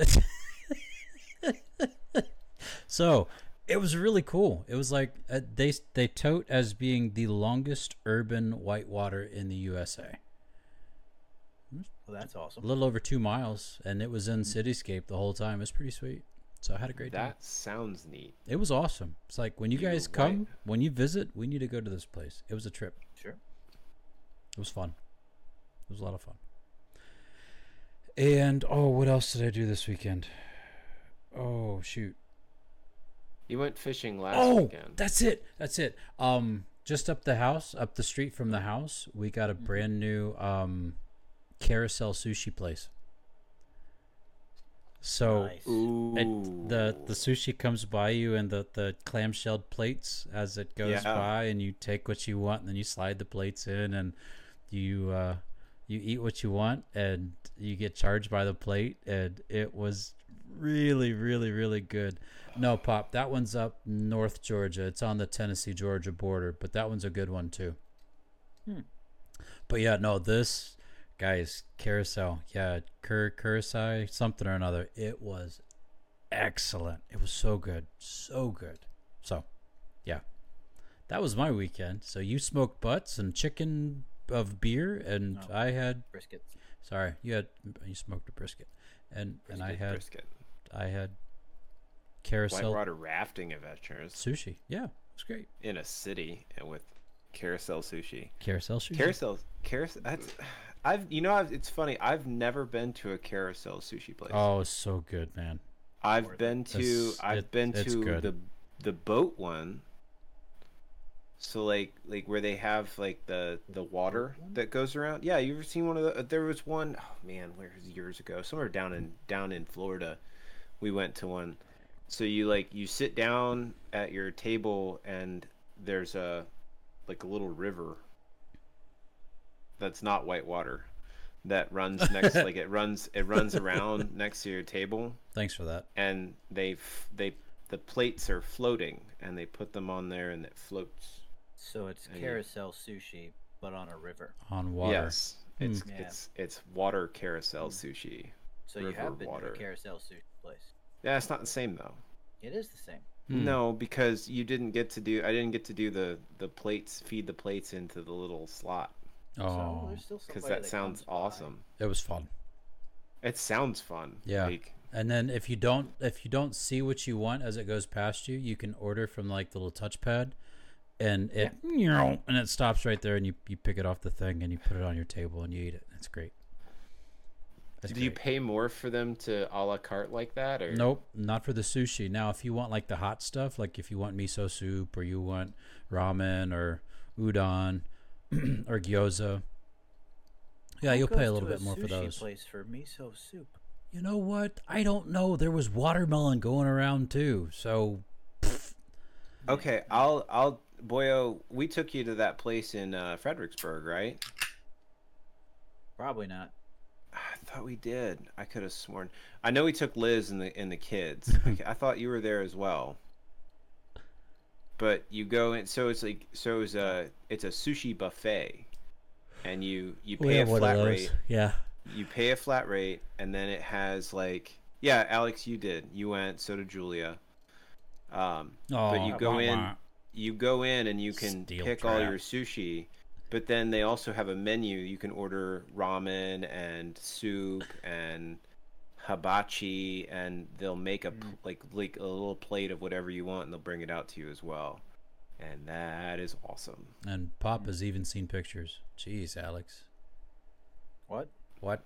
So it was really cool. It was like they tote as being the longest urban whitewater in the USA. Well, that's A awesome. little over 2 miles, and it was in Cityscape the whole time. It was pretty sweet. So I had a great time. That sounds neat. It was awesome. It's like when you You guys were come, right. when you visit, we need to go to this place. It was a trip. Sure. It was fun. It was a lot of fun. And what else did I do this weekend? Oh shoot. You went fishing last Oh, weekend. that's it. That's it. Just up the street from the house, we got a brand new carousel sushi place. So Nice. Ooh. the sushi comes by you in the clamshelled plates as it goes Yeah. by, and you take what you want, and then you slide the plates in, and you eat what you want, and you get charged by the plate, and it was really, really, really good. No, Pop, that one's up North Georgia. It's on the Tennessee-Georgia border, but that one's a good one too. But yeah, no, this guys, carousel, yeah, Kurisai, something or another. It was excellent. It was so good, so good. So, yeah, that was my weekend. So you smoked butts and chicken of beer, and No. I had. Briskets. Sorry, you smoked a brisket, and I had brisket. carousel Whitewater rafting adventures sushi. Yeah, it was great. in a city and with carousel sushi. Carousel sushi. Carousel. That's. It's funny. I've never been to a carousel sushi place. Oh, it's so good, man. I've been to It's good. the boat one. So like where they have like the water that goes around. Yeah, you ever seen one of the? There was one, oh man, where was it, years ago? Somewhere down in Florida, we went to one. So you sit down at your table and there's a like a little river that's not white water that runs next like it runs around next to your table, Thanks for that. and they the plates are floating and they put them on there and it floats. So it's Yeah. carousel sushi, but on a river. On water. Yes, it's Yeah. it's water carousel sushi. So you River have been water. to a carousel sushi place. Yeah, it's not the same though. It is the same. Hmm. No, because I didn't get to do the plates, feed the plates into the little slot, So Oh, there's still because somebody that sounds comes by. awesome. it was fun. It sounds fun. Yeah. Like, And then if you don't see what you want as it goes past you, you can order from like the little touchpad, and it stops right there, and you pick it off the thing and you put it on your table and you eat it. It's great. That's do you great. pay more for them to a la carte like that, or Nope, not for the sushi. Now, if you want like the hot stuff, like if you want miso soup or you want ramen or udon or gyoza, yeah, Who you'll pay a goes little to bit more for sushi those. place for miso soup. You know what? I don't know. There was watermelon going around too. So, Okay, I'll Boyo, we took you to that place in Fredericksburg, right? Probably not. I thought we did. I could have sworn. I know we took Liz and the kids. I thought you were there as well. But you go in, so it's a sushi buffet, and you pay a flat rate. Yeah. You pay a flat rate, and then it has like, yeah, Alex, you did. You went. So did Julia. But you go in. You go in and you can Steel pick all trap. your sushi, but then they also have a menu. You can order ramen and soup and hibachi, and they'll make a like a little plate of whatever you want, and they'll bring it out to you as well. And that is awesome. And Pop has even seen pictures. Jeez, Alex. What? What?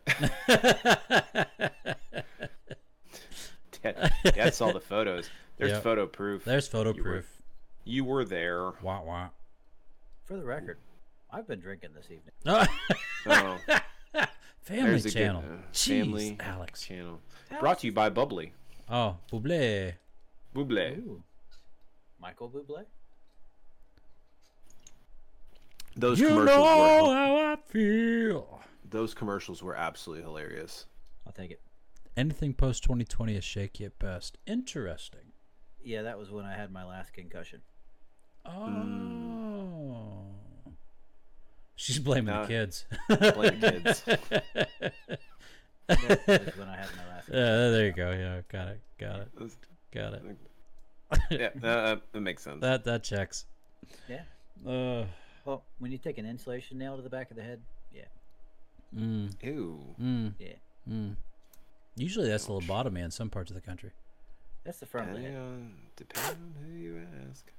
Dad saw the photos. There's Yep. photo proof. There's photo You were- proof. You were there. Wah wah. For the record, I've been drinking this evening. Oh, Family there's a good, channel. Jeez, family Alex. channel. Brought to you by Bubbly. Oh, Buble. Bubbly. Ooh. Michael Bublé? Those You commercials know were how I feel. those commercials were absolutely hilarious. I'll take it. Anything post 2020 is shaky at best. Interesting. Yeah, that was when I had my last concussion. Oh. She's blaming Nah. the kids. Blame the kids. That was when I had my last Yeah, there you go. Yeah, got it. Yeah, that makes sense. That checks. Yeah. Uh, Well, when you take an insulation nail to the back of the head, yeah. Ew. Yeah. Usually that's the lobotomy in some parts of the country. That's the front of the head. Depending on who you ask.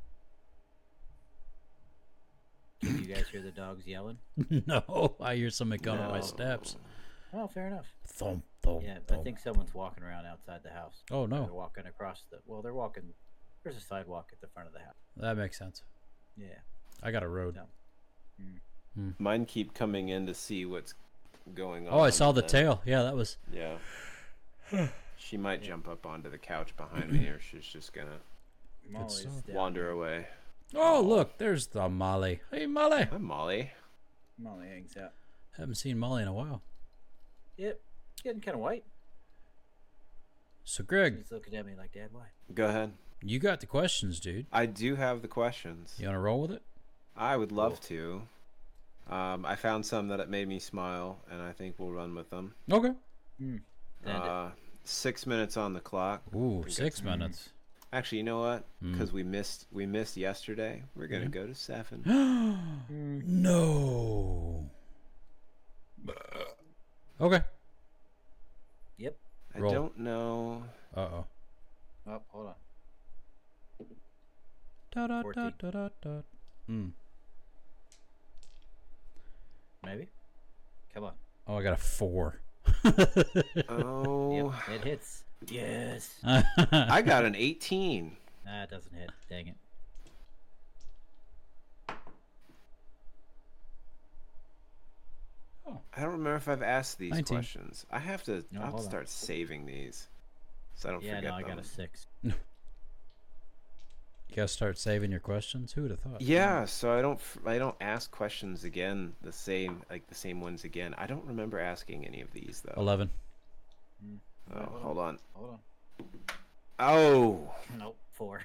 Can you guys hear the dogs yelling? No, I hear somebody coming up my No. steps. Oh, fair enough. Thump, thump, Yeah, I thump. think someone's walking around outside the house. Oh, no. They're walking across the. Well, they're walking. There's a sidewalk at the front of the house. That makes sense. Yeah. I got a road. No. Mine keep coming in to see what's going on. Oh, I saw the and- tail. Yeah, that was. Yeah. She might jump up onto the couch behind me, or she's just gonna Molly's stuff. down wander here. away. Oh, look, there's the Molly. Hey, Molly. Hi, Molly. Molly hangs out. Haven't seen Molly in a while. Yep. Getting kind of white. So, Greg, He's looking at me like, Dad, why? Go ahead. you got the questions, dude. I do have the questions. You want to roll with it? I would love to. I found some that made me smile, and I think we'll run with them. Okay. And it- 6 minutes on the clock. Ooh, think 6 minutes. Actually, you know what? Because we missed yesterday. We're gonna go to 7. No. Okay. Yep. I Roll. don't know. Uh-oh. Oh, hold on. Da, da, da, 14. da, da, da. Maybe. Come on. Oh, I got a 4. Oh, Yep. It hits. Yes. I got an 18. Nah, it doesn't hit. Dang it. I don't remember if I've asked these 19. questions. I have to. No, I'll have to hold on. start saving these, so I don't Yeah, forget no, I them. got a 6. You gotta start saving your questions. Who would have thought? Yeah, so I don't ask questions again the same ones again. I don't remember asking any of these though. 11. Oh, hold on. Hold on. Oh, Nope, 4.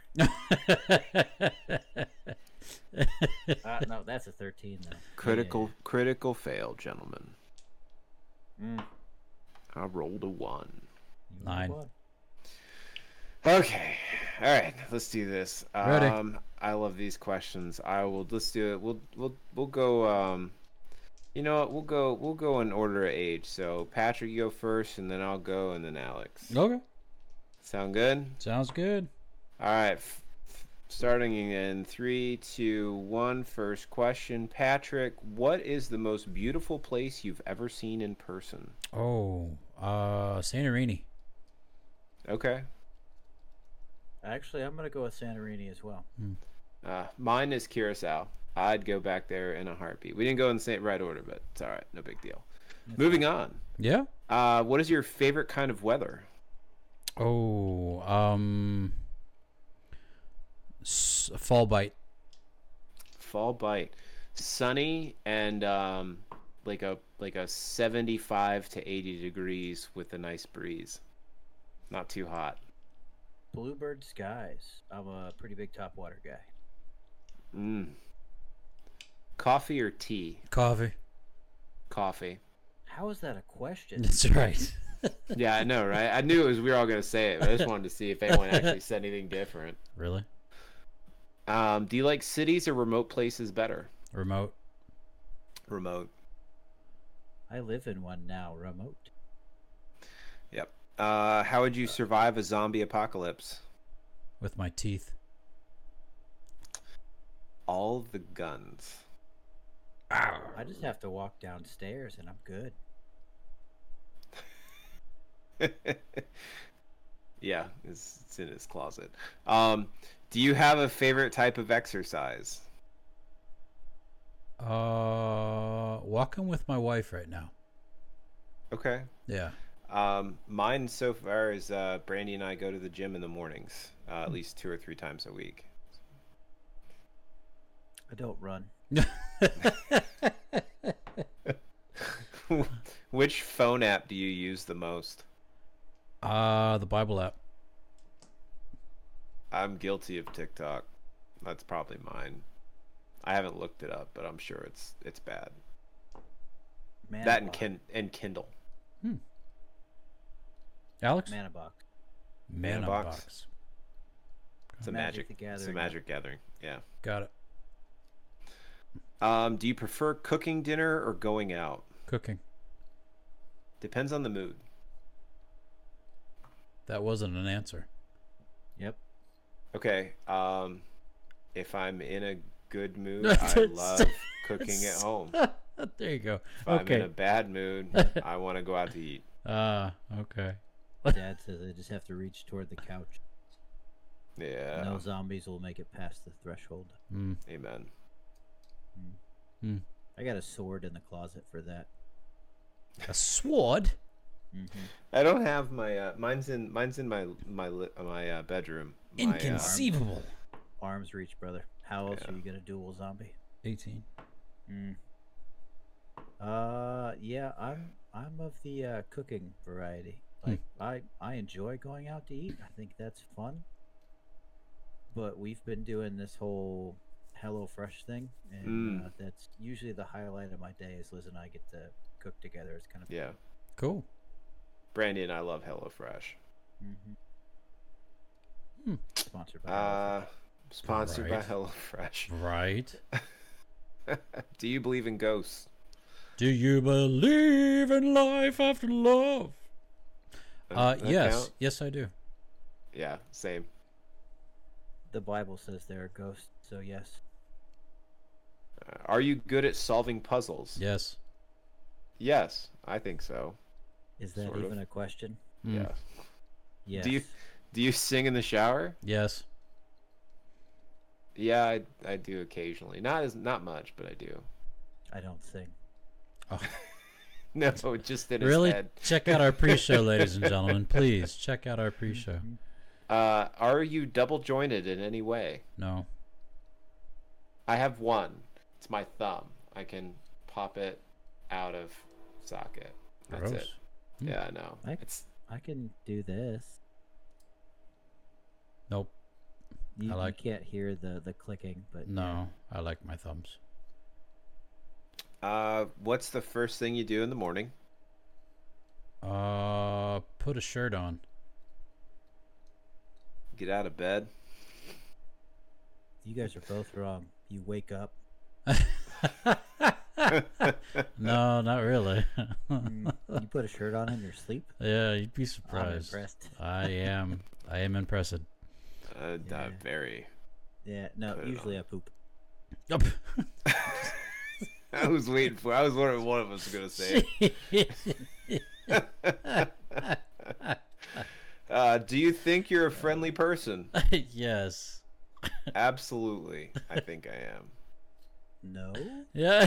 No, that's a 13 though. critical fail, gentlemen. Mm. I rolled a 1. 9. Okay, all right, let's do this. Ready. I love these questions. Let's do it. We'll go. You know what? We'll go in order of age. So Patrick, you go first, and then I'll go, and then Alex. Okay. Sound good? Sounds good. All right. Starting in 3, 2, 1. First question, Patrick. What is the most beautiful place you've ever seen in person? Oh, Santorini. Okay. Actually, I'm gonna go with Santorini as well. Mine is Curacao. I'd go back there in a heartbeat. We didn't go in the same right order, but it's all right. No big deal. Moving on. Yeah. What is your favorite kind of weather? Oh, fall bite. Fall bite. Sunny and like a 75 to 80 degrees with a nice breeze. Not too hot. Bluebird skies. I'm a pretty big topwater guy. Coffee or tea? Coffee. Coffee. How is that a question? That's right. Yeah, I know, right? I knew we were all gonna say it, but I just wanted to see if anyone actually said anything different. Really? Do you like cities or remote places better? Remote. Remote. I live in one now, remote. Yep. How would you survive a zombie apocalypse? With my teeth. All the guns. I just have to walk downstairs and I'm good. Yeah, it's in his closet. Do you have a favorite type of exercise? Walking with my wife right now. Okay. Yeah. Mine so far is Brandy and I go to the gym in the mornings, at least 2 or 3 times a week. I don't run. Which phone app do you use the most? The Bible app. I'm guilty of TikTok. That's probably mine. I haven't looked it up, but I'm sure it's bad. Mana That box. and Kindle. Alex? Mana box. Mana Box. box. It's a Magic the It's a Gathering. Magic Gathering. Yeah. Got it. Do you prefer cooking dinner or going out? Cooking. Depends on the mood. That wasn't an answer. Yep. Okay. If I'm in a good mood, I love cooking at home. There you go. If I'm in a Okay. bad mood, I want to go out to eat. Okay. Dad says I just have to reach toward the couch. Yeah. No zombies will make it past the threshold. Amen. I got a sword in the closet for that. A sword? I don't have my mine's in my bedroom. My, Inconceivable. Arms reach, brother. How else are you gonna duel zombie? 18. Yeah, I'm of the cooking variety. Like I enjoy going out to eat. I think that's fun. But we've been doing this whole HelloFresh thing, and that's usually the highlight of my day. Is Liz and I get to cook together. It's kind of yeah. Cool. Brandy and I love HelloFresh. sponsored by. Sponsored Right. by HelloFresh. Right. Do you believe in ghosts? Do you believe in life after love? That Yes. count? Yes, I do. Yeah, same. The Bible says there are ghosts, so yes. Are you good at solving puzzles? Yes. Yes, I think so. Is that Sort of. even a question? Yeah. Yes. Do you sing in the shower? Yes. Yeah, I do occasionally. Not much, but I do. I don't sing. Oh. No, just in his Really? head. Check out our pre-show, ladies and gentlemen. Please check out our pre-show. Are you double jointed in any way? No. I have one. It's my thumb. I can pop it out of socket. That's Gross. it. Yeah, I know. I can do this. Nope. You, I like- you can't hear the clicking, but No, I like my thumbs. What's the first thing you do in the morning? Put a shirt on. Get out of bed. you guys are both wrong. You wake up. No, not really. You put a shirt on in your sleep. Yeah, you'd be I'm surprised. impressed. I am impressed. Yeah. Very. Yeah, no. Put it Usually on. I poop. Yup. I was waiting for. I was wondering what one of us was gonna say. Do you think you're a friendly person? Yes. Absolutely. I think I am. No. Yeah.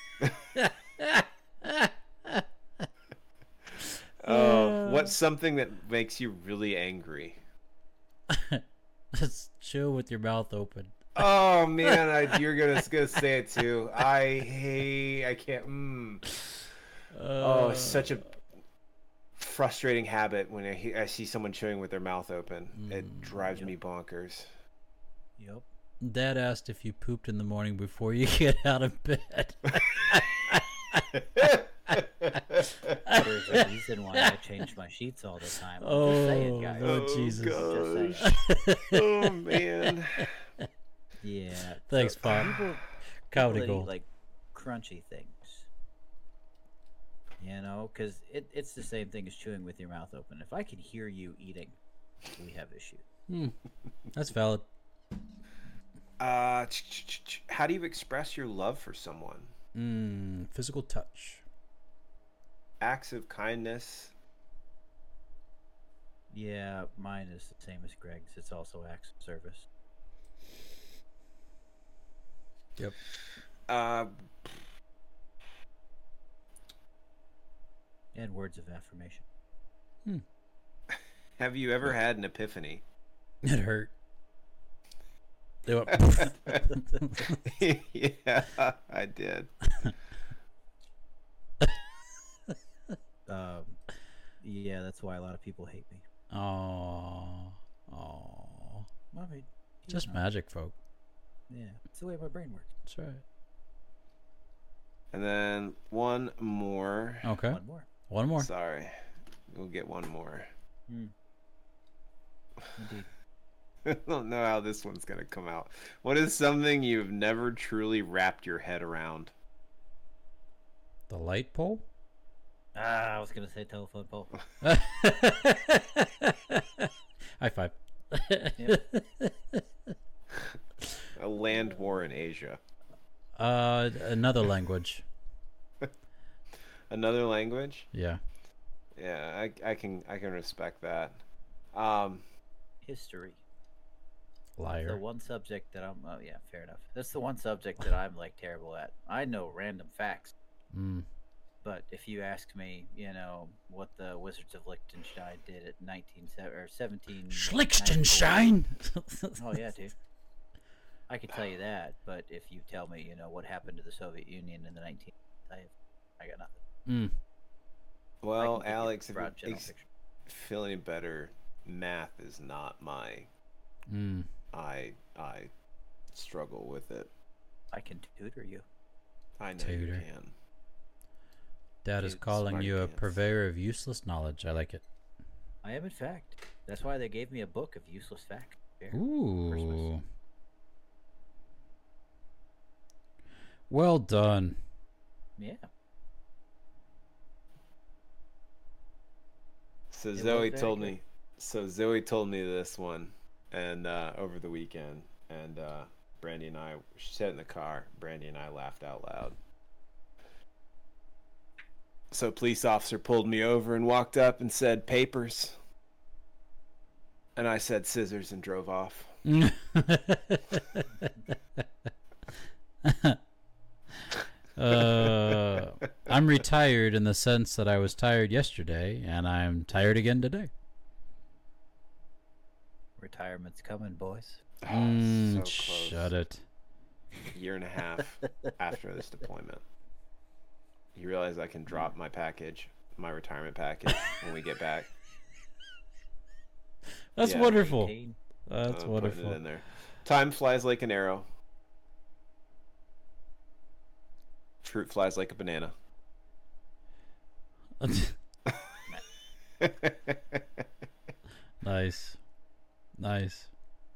What's something that makes you really angry? Just chill with your mouth open. Oh man, you're gonna say it too. I can't. Oh, it's such a frustrating habit when I see someone chewing with their mouth open. It drives me bonkers. Yep. Dad asked if you pooped in the morning before you get out of bed. There's a reason why I change my sheets all the time. I'm just saying, guys. Lord Jesus. Just saying. Oh man. Yeah. Thanks, so Pop. People Comedy that eat, gold. like crunchy things. You know, because it's the same thing as chewing with your mouth open. If I can hear you eating, we have issues. That's valid. How do you express your love for someone? Physical touch. Acts of kindness. Yeah, mine is the same as Greg's. It's also acts of service. Yep. And words of affirmation. Have you ever had an epiphany? It hurt. They went, Yeah, I did. Yeah, that's why a lot of people hate me. oh. I mean, Just magic, folk. Yeah, it's the way my brain works. That's right. And then one more. Okay. One more. One more. Sorry. We'll get one more. Indeed. I don't know how this one's going to come out. What is something you've never truly wrapped your head around? The light pole? I was gonna say telephone pole. High five. Yep. A land war in Asia. Another language. Another language? Yeah. Yeah, I can respect that. History. Liar. The one subject that I'm. Oh yeah, fair enough. That's the one subject that I'm like terrible at. I know random facts, but if you ask me, you know what the Wizards of Liechtenstein did at 17. Schlichtenstein. Oh yeah, dude. I could tell you that, but if you tell me, you know what happened to the Soviet Union in the 19th, I got nothing. Well, I can give you Alex, a if broad it general makes picture. feel any better, math is not my. I struggle with it. I can tutor you. I know you Tutor. can. Dad is Dude, calling you a smarty pants. purveyor of useless knowledge. I like it. I am, in fact. That's why they gave me a book of useless facts. Here. Ooh. Christmas. Well done. Yeah. So was Zoe very told good. me. So Zoe told me this one, and over the weekend, and Brandy and I, she sat in the car. Brandy and I laughed out loud. So a police officer pulled me over and walked up and said, "Papers." And I said, "Scissors," and drove off. I'm retired in the sense that I was tired yesterday, and I'm tired again today. Retirement's coming, boys. So close. Shut it. Year and a half after this deployment. You realize I can drop my package, my retirement package, when we get back. That's Yeah. wonderful. 18. That's Putting wonderful. it in there. Time flies like an arrow. Fruit flies like a banana. Nice. Nice.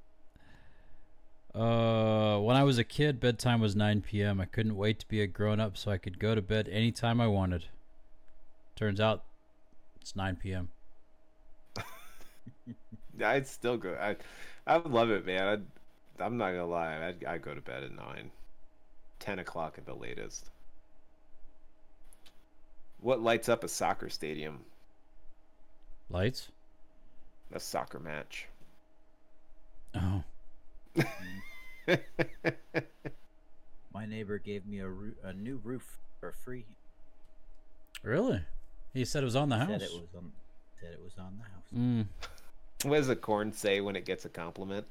When I was a kid, bedtime was 9 p.m. I couldn't wait to be a grown-up so I could go to bed anytime I wanted. Turns out it's 9 p.m. I'd still go. I would love it, man. I'm not gonna lie. I'd go to bed at 9, 10 o'clock at the latest. What lights up a soccer stadium? Lights? A soccer match. Oh. My neighbor gave me a new roof for free. Really? He said it was on the house. Said it was on the house. Mm. What does a corn say when it gets a compliment?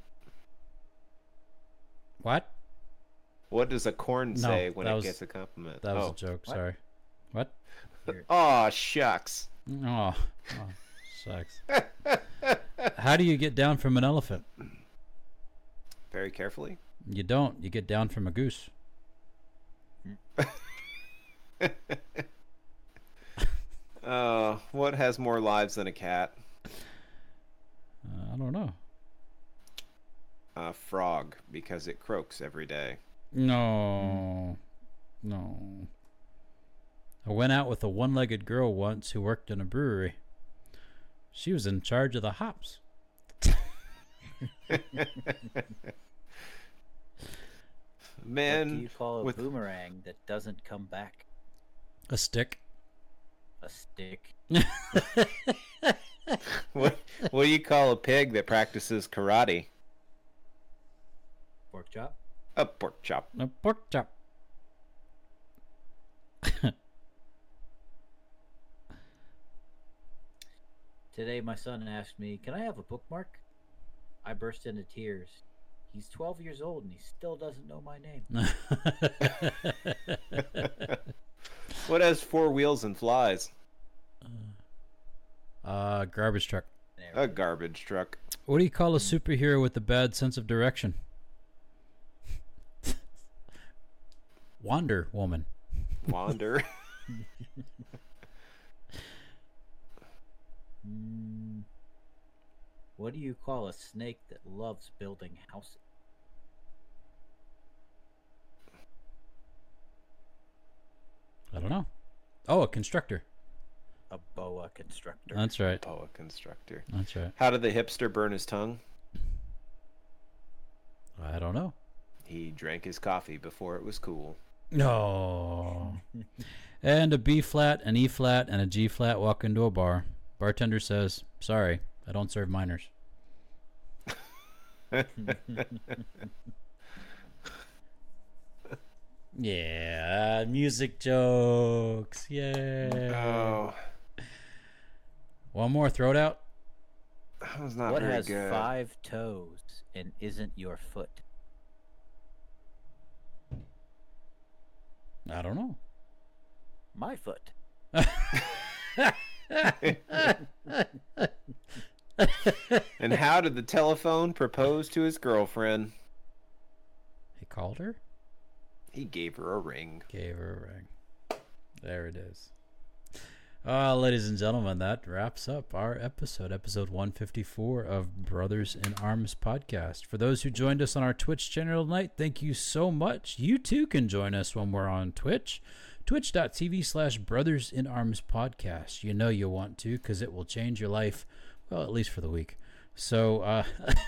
What? What does a corn No, say when that it was- gets a compliment? That was Oh. a joke. What? Sorry. What? Aw, shucks. Oh, sucks. How do you get down from an elephant? Very carefully. You don't. You get down from a goose. What has more lives than a cat? I don't know. A frog, because it croaks every day. No. No. I went out with a one-legged girl once who worked in a brewery. She was in charge of the hops. What do Man, you call a with- boomerang that doesn't come back? A stick. A stick. what do you call a pig that practices karate? Pork chop. A pork chop. A pork chop. Today, my son asked me, "Can I have a bookmark?" I burst into tears. He's 12 years old and he still doesn't know my name. What has 4 wheels and flies? Garbage truck. There A garbage truck. What do you call a superhero with a bad sense of direction? Wonder Woman. Wander. What do you call a snake that loves building houses? I don't know. Oh, a constructor. A boa constrictor. That's right. Boa constrictor. That's right. How did the hipster burn his tongue? I don't know. He drank his coffee before it was cool. No. And a B flat, an E flat, and a G flat walk into a bar. Bartender says, "Sorry, I don't serve minors." Yeah, music jokes. Yay. Oh, One more, throw it out. that was not What very has good. 5 toes and isn't your foot? I don't know. My foot. And how did the telephone propose to his girlfriend? He called her? He gave her a ring. Gave her a ring. There it is. Ladies and gentlemen, that wraps up our episode 154 of Brothers in Arms podcast. For those who joined us on our Twitch channel tonight, thank you so much. You too can join us when we're on Twitch. Twitch.tv/Brothers in Arms podcast. You know you want to, because it will change your life, well, at least for the week. So,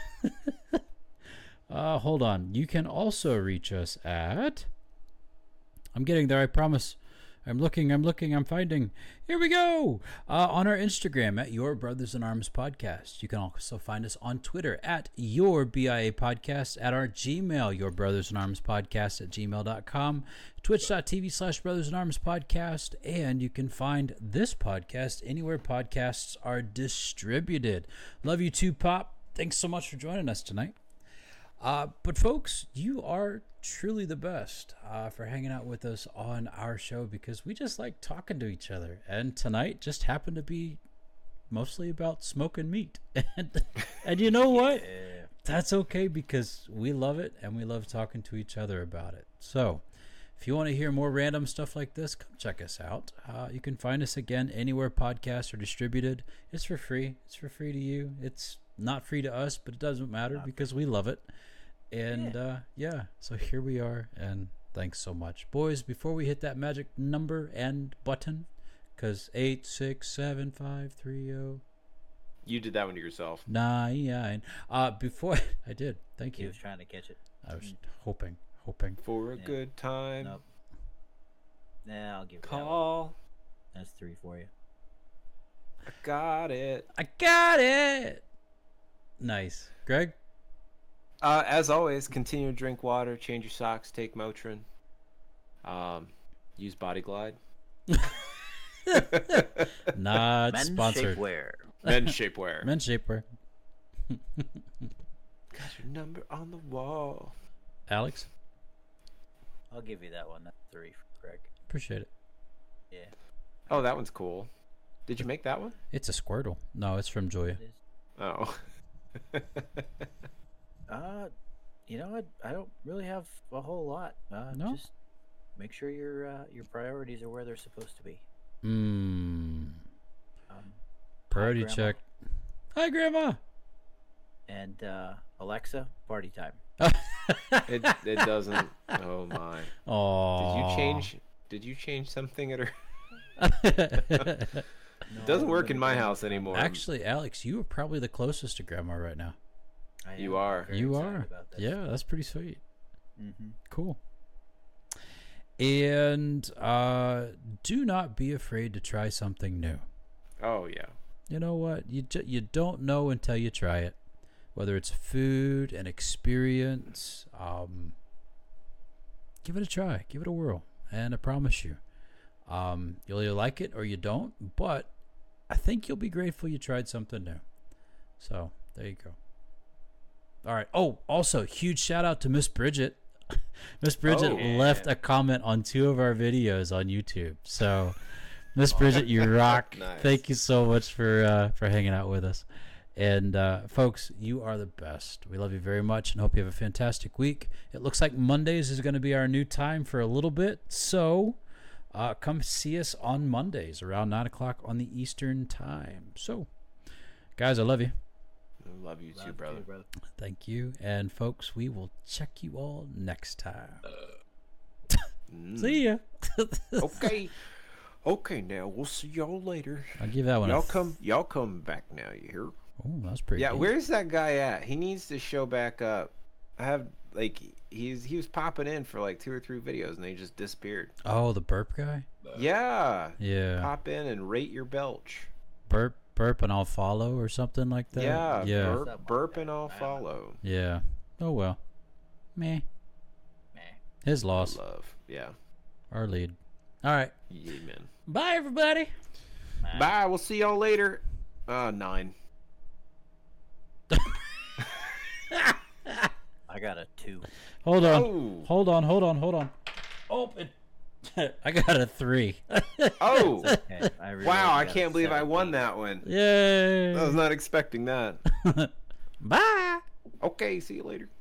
hold on. You can also reach us at... I'm getting there, I promise. I'm looking, I'm finding. Here we go. On our Instagram at Your Brothers in Arms Podcast. You can also find us on Twitter at Your BIA Podcast, at our Gmail, Your Brothers in Arms Podcast at gmail.com, twitch.tv/Brothers in Arms Podcast, and you can find this podcast anywhere podcasts are distributed. Love you too, Pop. Thanks so much for joining us tonight. But folks, you are truly the best for hanging out with us on our show, because we just like talking to each other. And tonight just happened to be mostly about smoking meat. And you know what? Yeah. That's okay, because we love it and we love talking to each other about it. So if you want to hear more random stuff like this, come check us out. You can find us again anywhere podcasts are distributed. It's for free. It's for free to you. It's not free to us, but it doesn't matter because we love it. And so here we are, and thanks so much, boys. Before we hit that magic number and button, because 8675309. You did that one to yourself. Before I did, thank He you. was trying to catch it. I was hoping. For a Yeah. good time. Nope. Nah, I'll give you that one. Call. That's 3 for you. I got it. I got it. Nice, Greg. As always, continue to drink water, change your socks, take Motrin. Use Body Glide. Not Men's sponsored. shapewear. Men's shapewear. Men's shapewear. Got your number on the wall. Alex, I'll give you that one. That's 3 for Greg. appreciate it. Yeah. Oh, that one's cool. Did you make that one? It's a Squirtle. No, it's from Joya. It is. Oh. You know, I don't really have a whole lot. No? Just make sure your priorities are where they're supposed to be. Priority Grandma. check. Hi, Grandma. And Alexa, party time. It doesn't. Oh my. Oh. Did you change something at her? Actually, It doesn't work in my house anymore. Alex, you are probably the closest to Grandma right now. I You am are. very You excited are. about this. Yeah, that's pretty sweet. Mm-hmm. Cool. And do not be afraid to try something new. Oh yeah. You know what? You don't know until you try it. Whether it's food, an experience, give it a try. Give it a whirl. And I promise you, you'll either like it or you don't. But I think you'll be grateful you tried something new. So there you go. All right. Oh, also, huge shout out to Miss Bridget. Miss Bridget Oh, yeah. left a comment on 2 of our videos on YouTube. So, Miss Bridget, you rock. Nice. Thank you so much for hanging out with us. And folks, you are the best. We love you very much and hope you have a fantastic week. It looks like Mondays is going to be our new time for a little bit. So, come see us on Mondays around 9 o'clock on the Eastern time. So, guys, I love you. I love you too, Love brother. you, brother. Thank you. And folks, we will check you all next time. See ya. Okay. Okay, now we'll see y'all later. I'll give that one Y'all come back now, you hear? Oh, that's pretty Yeah, deep. where's that guy at? He needs to show back up. I have he was popping in for like 2 or 3 videos and they just disappeared. Oh, the burp guy? Yeah. Yeah. Pop in and rate your belch. Burp and I'll follow or something like that? Yeah, Yeah. burp and I'll follow. Yeah. Oh, well. Meh. Meh. His loss. Love. Yeah. Our lead. All right. Yeah, man. Bye, everybody. Bye. We'll see y'all later. 9. I got a 2. Hold on. Oh. Hold on. Open. I got a 3. Oh. Okay, I realized Wow, I got a can't believe I won 17. that one. Yay. I was not expecting that. Bye. Okay, see you later.